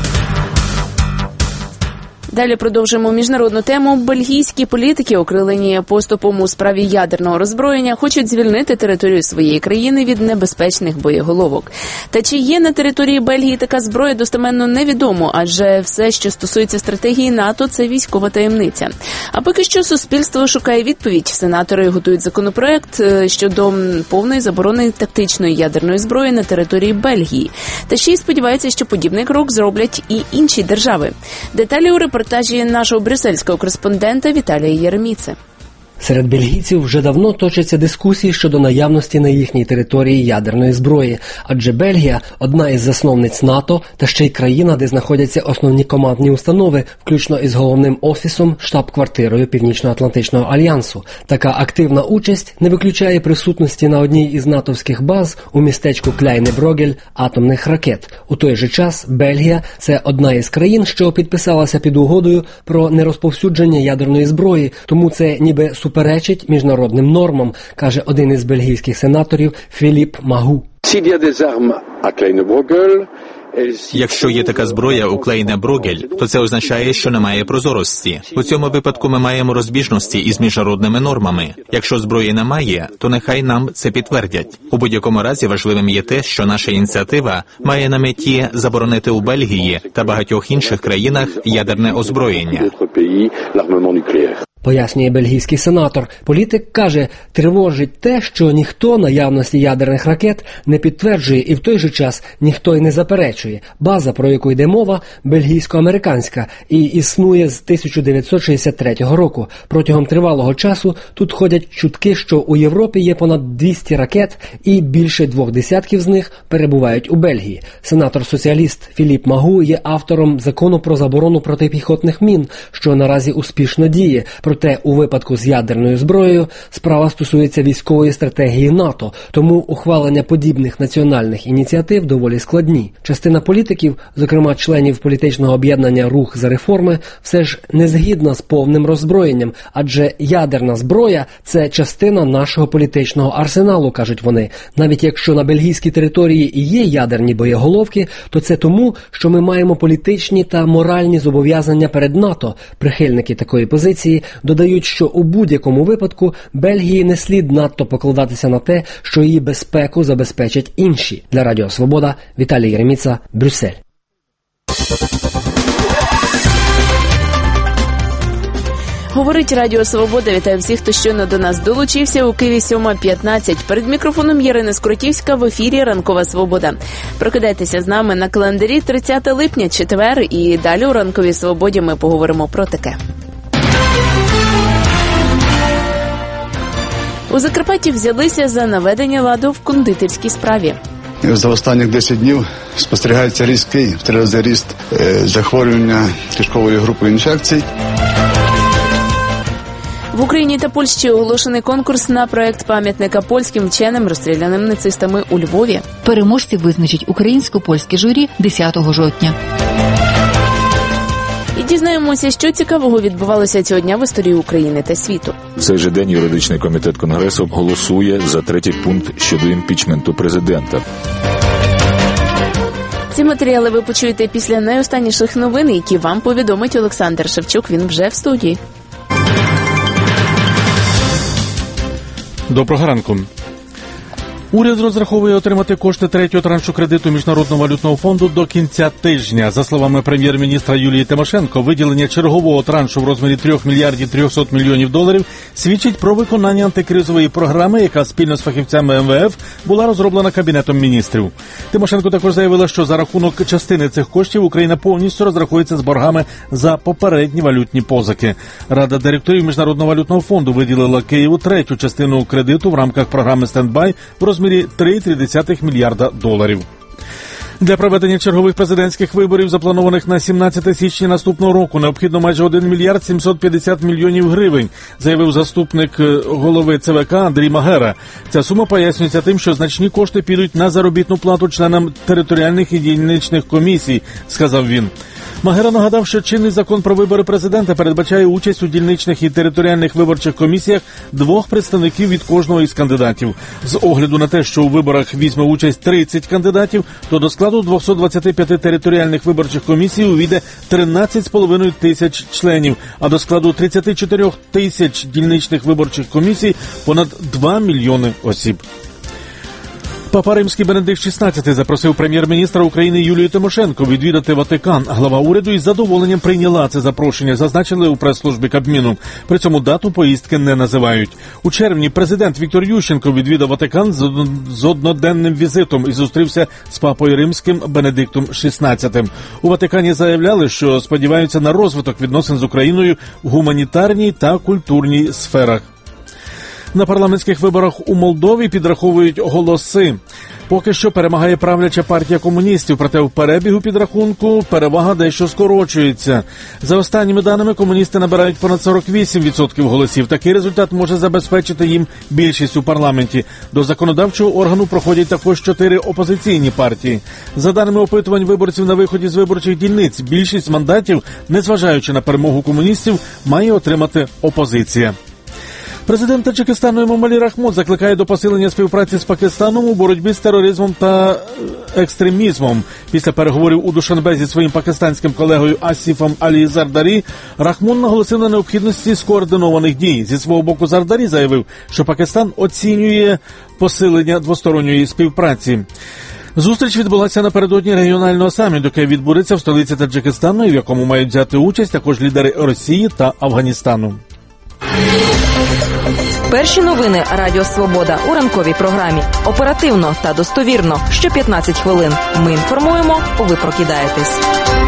Далі продовжимо міжнародну тему. Бельгійські політики, окрилені поступом у справі ядерного роззброєння, хочуть звільнити територію своєї країни від небезпечних боєголовок. Та чи є на території Бельгії така зброя, достеменно невідомо, адже все, що стосується стратегії НАТО, це військова таємниця. А поки що суспільство шукає відповідь. Сенатори готують законопроект щодо повної заборони тактичної ядерної зброї на території Бельгії. Та ще й сподіваються, що подібний крок зроблять і інші держави. Деталі у репортажі нашого брюссельського кореспондента Віталія Єреміци. Серед бельгійців вже давно точаться дискусії щодо наявності на їхній території ядерної зброї, адже Бельгія – одна із засновниць НАТО та ще й країна, де знаходяться основні командні установи, включно із головним офісом, штаб-квартирою Північно-Атлантичного альянсу. Така активна участь не виключає присутності на одній із натовських баз у містечку Кляйне-Брогель атомних ракет. У той же час Бельгія – це одна із країн, що підписалася під угодою про нерозповсюдження ядерної зброї, тому це ніби суперечить міжнародним нормам, каже один із бельгійських сенаторів Філіп Магу. Якщо є така зброя у Клейне-Брогель, то це означає, що немає прозорості. У цьому випадку ми маємо розбіжності із міжнародними нормами. Якщо зброї немає, то нехай нам це підтвердять. У будь-якому разі важливим є те, що наша ініціатива має на меті заборонити у Бельгії та багатьох інших країнах ядерне озброєння. Пояснює бельгійський сенатор. Політик каже, тривожить те, що ніхто наявності ядерних ракет не підтверджує і в той же час ніхто й не заперечує. База, про яку йде мова, бельгійсько-американська і існує з тисяча дев'ятсот шістдесят третього року. Протягом тривалого часу тут ходять чутки, що у Європі є понад двісті ракет і більше двох десятків з них перебувають у Бельгії. Сенатор-соціаліст Філіп Магу є автором закону про заборону протипіхотних мін, що наразі успішно діє. Проте у випадку з ядерною зброєю справа стосується військової стратегії НАТО, тому ухвалення подібних національних ініціатив доволі складні. Частина політиків, зокрема членів політичного об'єднання «Рух за реформи», все ж не згідна з повним роззброєнням, адже ядерна зброя – це частина нашого політичного арсеналу, кажуть вони. Навіть якщо на бельгійській території і є ядерні боєголовки, то це тому, що ми маємо політичні та моральні зобов'язання перед НАТО. Прихильники такої позиції додають, що у будь-якому випадку Бельгії не слід надто покладатися на те, що її безпеку забезпечать інші. Для Радіо Свобода, Віталій Єреміца, Брюссель. Говорить Радіо Свобода. Вітаю всіх, хто щойно до нас долучився. У Києві сьома п'ятнадцять. Перед мікрофоном Ірина Скоротівська, в ефірі «Ранкова Свобода». Прокидайтеся з нами на календарі тридцяте липня, четвер, і далі у «Ранковій Свободі» ми поговоримо про таке. У Закарпатті взялися за наведення ладу в кондитерській справі. За останніх десять днів спостерігається різкий в три рази ріст е, захворювання кишкової групи інфекцій. В Україні та Польщі оголошений конкурс на проект пам'ятника польським вченим, розстріляним нацистами у Львові. Переможців визначить українсько-польське журі десятого жовтня. І дізнаємося, що цікавого відбувалося цього дня в історії України та світу. В цей же день юридичний комітет Конгресу голосує за третій пункт щодо імпічменту президента. Ці матеріали ви почуєте після найостанніших новин, які вам повідомить Олександр Шевчук. Він вже в студії. Доброго ранку. Уряд розраховує отримати кошти третього траншу кредиту Міжнародного валютного фонду до кінця тижня. За словами прем'єр-міністра Юлії Тимошенко, виділення чергового траншу в розмірі трьох мільярдів трьохсот мільйонів доларів свідчить про виконання антикризової програми, яка спільно з фахівцями ем ве еф була розроблена Кабінетом міністрів. Тимошенко також заявила, що за рахунок частини цих коштів Україна повністю розрахується з боргами за попередні валютні позики. Рада директорів Міжнародного валютного фонду виділила Києву третю частину кредиту в рамках програми «Стендбай» в розмірі три цілих три десятих мільярда доларів. Для проведення чергових президентських виборів, запланованих на сімнадцяте січня наступного року, необхідно майже один мільярд сімсот п'ятдесят мільйонів гривень, заявив заступник голови це ве ка Андрій Магера. Ця сума пояснюється тим, що значні кошти підуть на заробітну плату членам територіальних і дільничних комісій, сказав він. Магера нагадав, що чинний закон про вибори президента передбачає участь у дільничних і територіальних виборчих комісіях двох представників від кожного із кандидатів. З огляду на те, що у виборах візьме участь тридцять кандидатів, то до складу двісті двадцять п'ять територіальних виборчих комісій увійде тринадцять з половиною тисяч членів, а до складу тридцять чотири тисяч дільничних виборчих комісій понад два мільйони осіб. Папа Римський Бенедикт шістнадцятий запросив прем'єр-міністра України Юлію Тимошенко відвідати Ватикан. Глава уряду із задоволенням прийняла це запрошення, зазначили у прес-службі Кабміну. При цьому дату поїздки не називають. У червні президент Віктор Ющенко відвідав Ватикан з одноденним візитом і зустрівся з папою Римським Бенедиктом шістнадцятим. У Ватикані заявляли, що сподіваються на розвиток відносин з Україною в гуманітарній та культурній сферах. На парламентських виборах у Молдові підраховують голоси. Поки що перемагає правляча партія комуністів, проте в перебігу підрахунку перевага дещо скорочується. За останніми даними, комуністи набирають понад сорок вісім відсотків голосів. Такий результат може забезпечити їм більшість у парламенті. До законодавчого органу проходять також чотири опозиційні партії. За даними опитувань виборців на виході з виборчих дільниць, більшість мандатів, незважаючи на перемогу комуністів, має отримати опозиція. Президент Таджикистану Емомалі Рахмон закликає до посилення співпраці з Пакистаном у боротьбі з тероризмом та екстремізмом. Після переговорів у Душанбе зі своїм пакистанським колегою Асіфом Алі Зардарі, Рахмон наголосив на необхідності скоординованих дій. Зі свого боку Зардарі заявив, що Пакистан оцінює посилення двосторонньої співпраці. Зустріч відбулася напередодні регіонального саміту, який відбудеться в столиці Таджикистану, і в якому мають взяти участь також лідери Росії та Афганістану. Перші новини Радіо Свобода у ранковій програмі. Оперативно та достовірно. Що п'ятнадцять хвилин. Ми інформуємо, ви прокидаєтесь.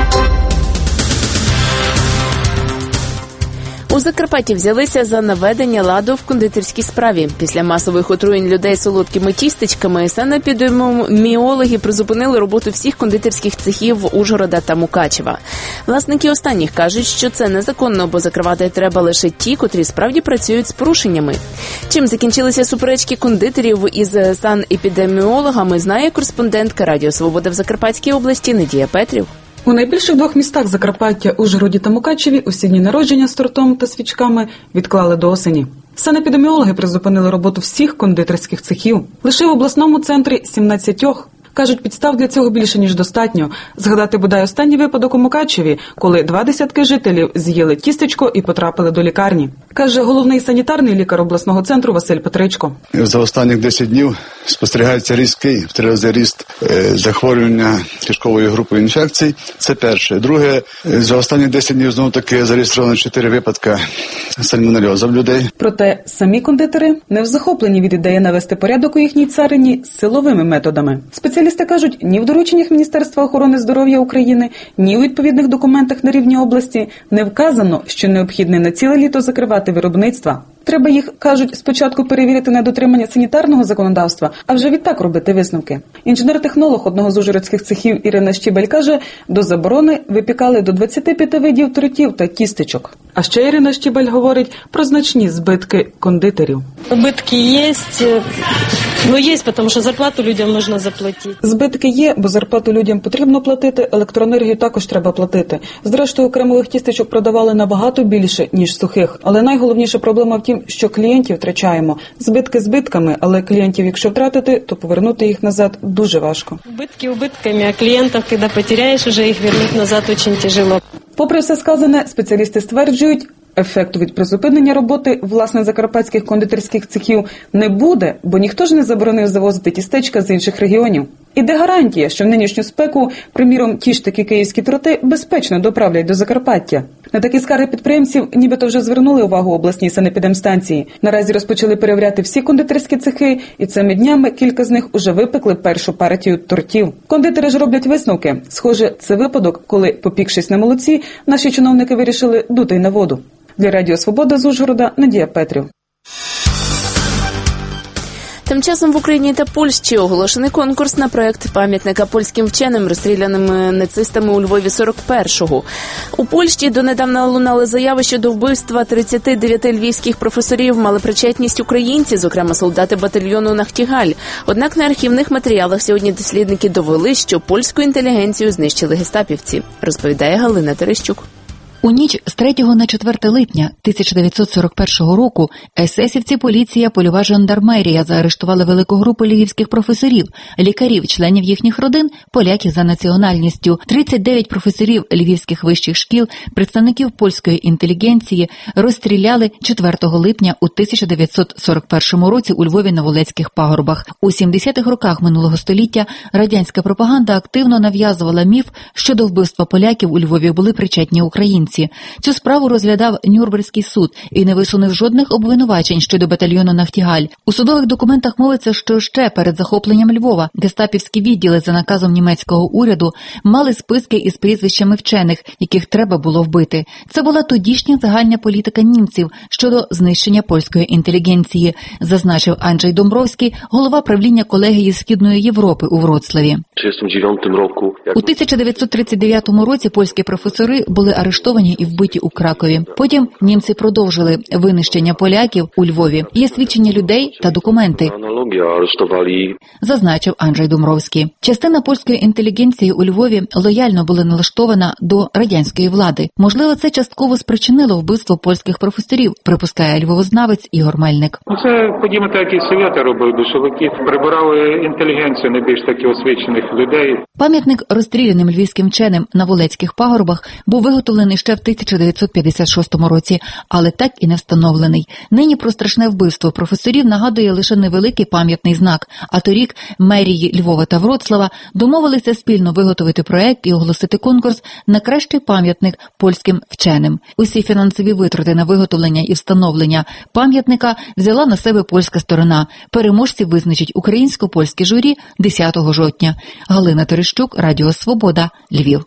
У Закарпатті взялися за наведення ладу в кондитерській справі. Після масових отруєнь людей солодкими тістечками санепідеміологи призупинили роботу всіх кондитерських цехів Ужгорода та Мукачева. Власники останніх кажуть, що це незаконно, бо закривати треба лише ті, котрі справді працюють з порушеннями. Чим закінчилися суперечки кондитерів із санепідеміологами, знає кореспондентка Радіо Свобода в Закарпатській області Надія Петрів. У найбільших двох містах Закарпаття, Ужгороді та Мукачеві, усі дні народження з тортом та свічками відклали до осені. Санепідеміологи призупинили роботу всіх кондитерських цехів. Лише в обласному центрі сімнадцятьох. Кажуть, підстав для цього більше, ніж достатньо. Згадати бодай останній випадок у Мукачеві, коли два десятки жителів з'їли тістечко і потрапили до лікарні. Каже головний санітарний лікар обласного центру Василь Петричко. За останніх десять днів спостерігається різкий в три рази ріст е, захворювання кишковою групою інфекцій. Це перше. Друге, за останні десять днів знову таки зареєстровано чотири випадки сальмонельозу в людей. Проте самі кондитери не в захопленні від ідеї навести порядок у їхній царині силовими методами. Спеціалісти кажуть, ні в дорученнях Міністерства охорони здоров'я України, ні у відповідних документах на рівні області не вказано, що необхідне на ціле літо закривати виробництва. Треба їх, кажуть, спочатку перевірити на дотримання санітарного законодавства, а вже відтак робити висновки. Інженер-технолог одного з ужгородських цехів Ірина Щібель каже, до заборони випікали до двадцяти п'яти видів тортів та тістечок. А ще Ірина Щібель говорить про значні збитки кондитерів. Збитки є, ну є, тому що зарплату людям потрібно заплатити. Збитки є, бо зарплату людям потрібно платити, електроенергію також треба платити. Зрештою, кремових тістечок продавали набагато більше, ніж сухих. Але найголовніша проблема в тім, що клієнтів втрачаємо. Збитки збитками, але клієнтів, якщо втратити, то повернути їх назад дуже важко. Збитки убитками, а клієнтів, коли потеряєш, вже їх повернути назад дуже тяжело. Попри все сказане, спеціалісти стверджують, Ефекту від призупинення роботи, власне, закарпатських кондитерських цехів не буде, бо ніхто ж не заборонив завозити тістечка з інших регіонів. І де гарантія, що в нинішню спеку, приміром, ті ж такі київські торти безпечно доправлять до Закарпаття? На такі скарги підприємців нібито вже звернули увагу обласній санепідемстанції. Наразі розпочали перевіряти всі кондитерські цехи, і цими днями кілька з них уже випекли першу партію тортів. Кондитери ж роблять висновки. Схоже, це випадок, коли, попікшись на молоці, наші чиновники вирішили дути й на воду. Для Радіо Свобода з Ужгорода Надія Петрів. Тим часом в Україні та Польщі оголошений конкурс на проект пам'ятника польським вченим, розстріляним нацистами у Львові сорок першого. У Польщі донедавна лунали заяви щодо вбивства тридцяти дев'яти львівських професорів, мали причетність українці, зокрема солдати батальйону «Нахтігаль». Однак на архівних матеріалах сьогодні дослідники довели, що польську інтелігенцію знищили гестапівці, розповідає Галина Терещук. У ніч з третього на четверте липня тисяча дев'ятсот сорок першого року есесівці, поліція, польова жандармерія заарештували велику групу львівських професорів, лікарів, членів їхніх родин, поляків за національністю. тридцять дев'ять професорів львівських вищих шкіл, представників польської інтелігенції розстріляли четвертого липня у тисяча дев'ятсот сорок першому році у Львові на Волецьких пагорбах. У сімдесятих роках минулого століття радянська пропаганда активно нав'язувала міф, що до вбивства поляків у Львові були причетні українці. Цю справу розглядав Нюрнберзький суд і не висунув жодних обвинувачень щодо батальйону «Нахтігаль». У судових документах мовиться, що ще перед захопленням Львова гестапівські відділи за наказом німецького уряду мали списки із прізвищами вчених, яких треба було вбити. Це була тодішня загальна політика німців щодо знищення польської інтелігенції, зазначив Анджей Домбровський, голова правління колегії Східної Європи у Вроцлаві. У тисяча дев'ятсот тридцять дев'ятому році польські професори були арештовані і вбиті у Кракові. Потім німці продовжили винищення поляків у Львові. Є свідчення людей та документи, зазначив Анджей Домбровський. Частина польської інтелігенції у Львові лояльно була налаштована до радянської влади. Можливо, це частково спричинило вбивство польських професорів, припускає львовознавець Ігор Мельник. Це, подібно, так і совєти робили, більшовики прибирали інтелігенцію найбільш таки освічених людей. Пам'ятник розстріляним львівським вченим на Волецьких пагорбах був виготовлений ще в тисяча дев'ятсот п'ятдесят шостому році, але так і не встановлений. Нині про страшне вбивство професорів нагадує лише невеликий пам'ятний знак, а торік мерії Львова та Вроцлава домовилися спільно виготовити проект і оголосити конкурс на кращий пам'ятник польським вченим. Усі фінансові витрати на виготовлення і встановлення пам'ятника взяла на себе польська сторона. Переможців визначить українсько-польське журі десятого жовтня. Галина Терещук, Радіо Свобода, Львів.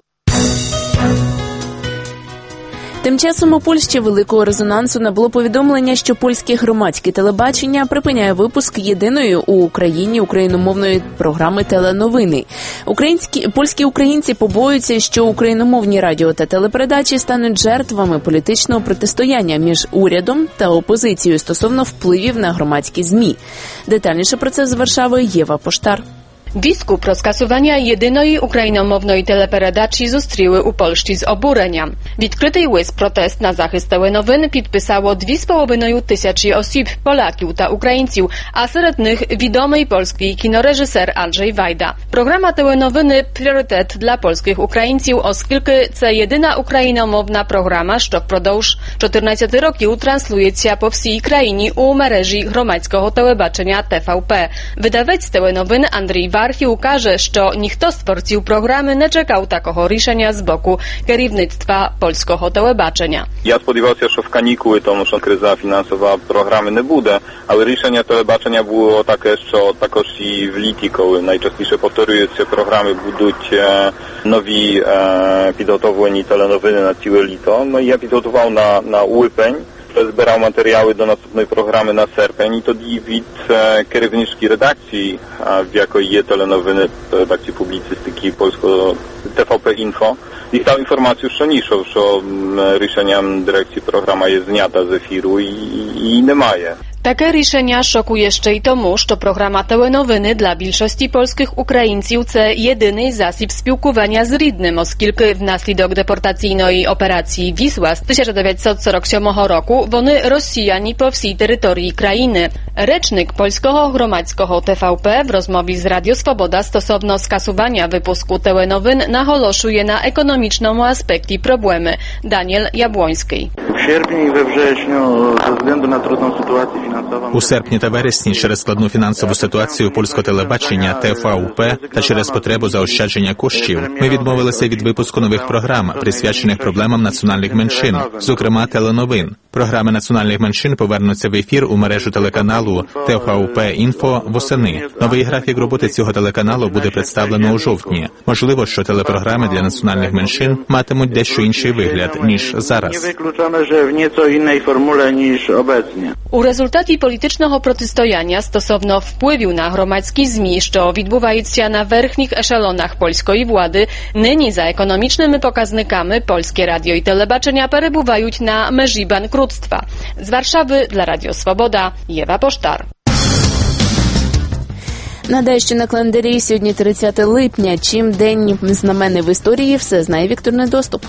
Тим часом у Польщі великого резонансу набуло повідомлення, що польське громадське телебачення припиняє випуск єдиної у Україні україномовної програми «Теленовини». Українські, польські українці побоюються, що україномовні радіо та телепередачі стануть жертвами політичного протистояння між урядом та опозицією стосовно впливів на громадські ЗМІ. Детальніше про це з Варшави Єва Поштар. Wizku pro skasowania jedynej ukrainomownej teleperedacji zустріли у Польщі з обуренням. Відкритий лист протест на захист теленовин підписало дві з половиною тисячі осіб, поляків та українців, а серед них відомий польський кінорежисер Анджей Вайда. Програма теленовини – пріоритет для польських українців, оскільки це єдина україномовна програма, що впродовж чотирнадцяти років транслюється по всій країні у мережі громадського телебачення Т В П. Видавець теленовин Андрій Вайда Архів каже, що ніхто з творців програми не чекав такого рішення з боку керівництва польського телебачення. Я сподівався, що в канікули, тому що криза фінансова програми не буде, але рішення телебачення було таке, що також і в літі, коли найчастіше повторюються програми, будуть е, нові е, підготовлені теленовини на ціле літо. Ну, я підготував на, на липень. Збирав матеріали до наступної програми на серпень, і тоді від е, керівнички редакції, а, в якої є теленовини, редакції публіцистики польського Т В П Інфо, дістав інформацію, що ні, що, що рішенням дирекції програма є знята з ефіру і, і, і немає. Таке рішення шокує ще й тому, що програма теленовини для більшості польських українців – це єдиний засіб спілкування з рідним, оскільки внаслідок депортаційної операції «Вісла» з тисяча дев'ятсот сорок сьомого року вони розсіяні по всій території країни. Речник польського громадського T V P w rozmowie z Radio Swoboda stosowno skasowania wypusku telenowin naholosuje na ekonomicznym aspekcie problemy. Daniel Jabłoński. W sierpniu i we wrześniu ze względu na trudną sytuację finansową У серпні та вересні через складну фінансову ситуацію польського телебачення T V P та через потребу заощадження коштів ми відмовилися від випуску нових програм, присвячених проблемам національних меншин, зокрема теленовин. Програми національних меншин повернуться в ефір у мережу телеканалу T V P Info восени. Новий графік роботи цього телеканалу буде представлено у жовтні. Можливо, що телепрограми для національних меншин матимуть дещо інший вигляд, ніж зараз. Nie wykluczone, że w nieco innej formule niż obecnie. У результаті політичного протистояння стосовно впливів на громадські ЗМІ, що відбуваються на верхніх ешелонах польської влади, нині за економічними показниками польське радіо і телебачення перебувають на межі банкрутства. З Варшави для Радіо Свобода Єва Поштар. Нагадаю, що на календарі сьогодні тридцяте липня. Чим день знаменний в історії, все знає Віктор Недоступ.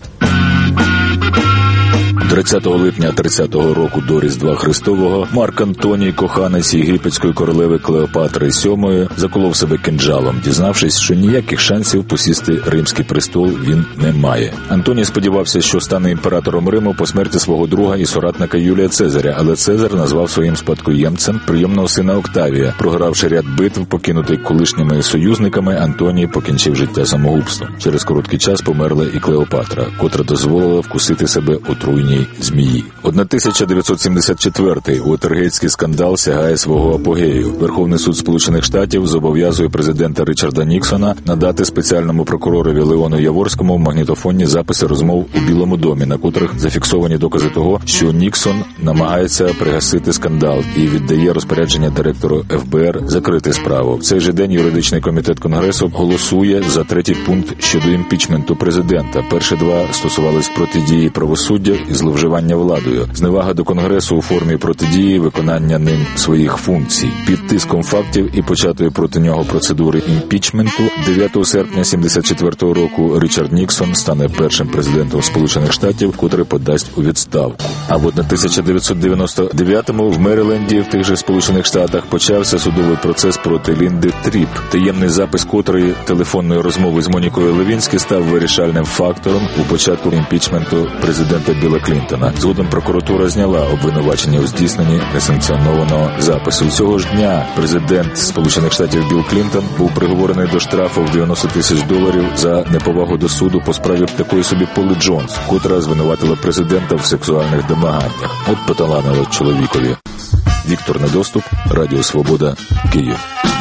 тридцятого липня тридцятого року до Різдва Христового Марк Антоній, коханець єгипетської королеви Клеопатри сьомої, заколов себе кинджалом, дізнавшись, що ніяких шансів посісти римський престол він не має. Антоній сподівався, що стане імператором Риму по смерті свого друга і соратника Юлія Цезаря, але Цезар назвав своїм спадкоємцем прийомного сина Октавія. Програвши ряд битв, покинутий колишніми союзниками, Антоній покінчив життя самогубством. Через короткий час померла і Клеопатра, котра дозволила вкусити себе отруйній змії. тисяча дев'ятсот сімдесят четвертий. Уотергейтський скандал сягає свого апогею. Верховний суд Сполучених Штатів зобов'язує президента Річарда Ніксона надати спеціальному прокуророві Леону Яворському в магнітофонні записи розмов у Білому домі, на котрих зафіксовані докази того, що Ніксон намагається пригасити скандал і віддає розпорядження директору Ф Б Р закрити справу. В цей же день юридичний комітет Конгресу голосує за третій пункт щодо імпічменту президента. Перші два стосувались протидії правосуддя і зловживання владою. Зневага до Конгресу у формі протидії, виконання ним своїх функцій. Під тиском фактів і початої проти нього процедури імпічменту дев'ятого серпня сімдесят четвертого року Річард Ніксон стане першим президентом Сполучених Штатів, котрий подасть у відставку. А в тисяча дев'ятсот дев'яносто дев'ятому в Мериленді в тих же Сполучених Штатах почався судовий процес проти Лінди Тріп, таємний запис котрої телефонної розмови з Монікою Левінські став вирішальним фактором у початку імпічменту президента Білла Клінтона. Згодом прокуратура зняла обвинувачення у здійсненні несанкціонованого запису. Цього ж дня президент Сполучених Штатів Білл Клінтон був приговорений до штрафу в дев'яносто тисяч доларів за неповагу до суду по справі такої собі Поли Джонс, котра звинуватила президента в сексуальних домаганнях. От поталанило чоловікові. Віктор Недоступ, Радіо Свобода, Київ.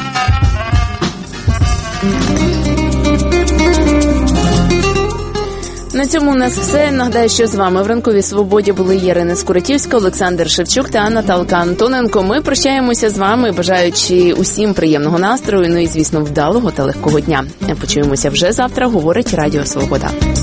На цьому у нас все. Нагадаю, що з вами в Ранковій Свободі були Ірина Скуратівська, Олександр Шевчук та Наталка Антоненко. Ми прощаємося з вами, бажаючи усім приємного настрою, ну і, звісно, вдалого та легкого дня. Почуємося вже завтра, говорить Радіо Свобода.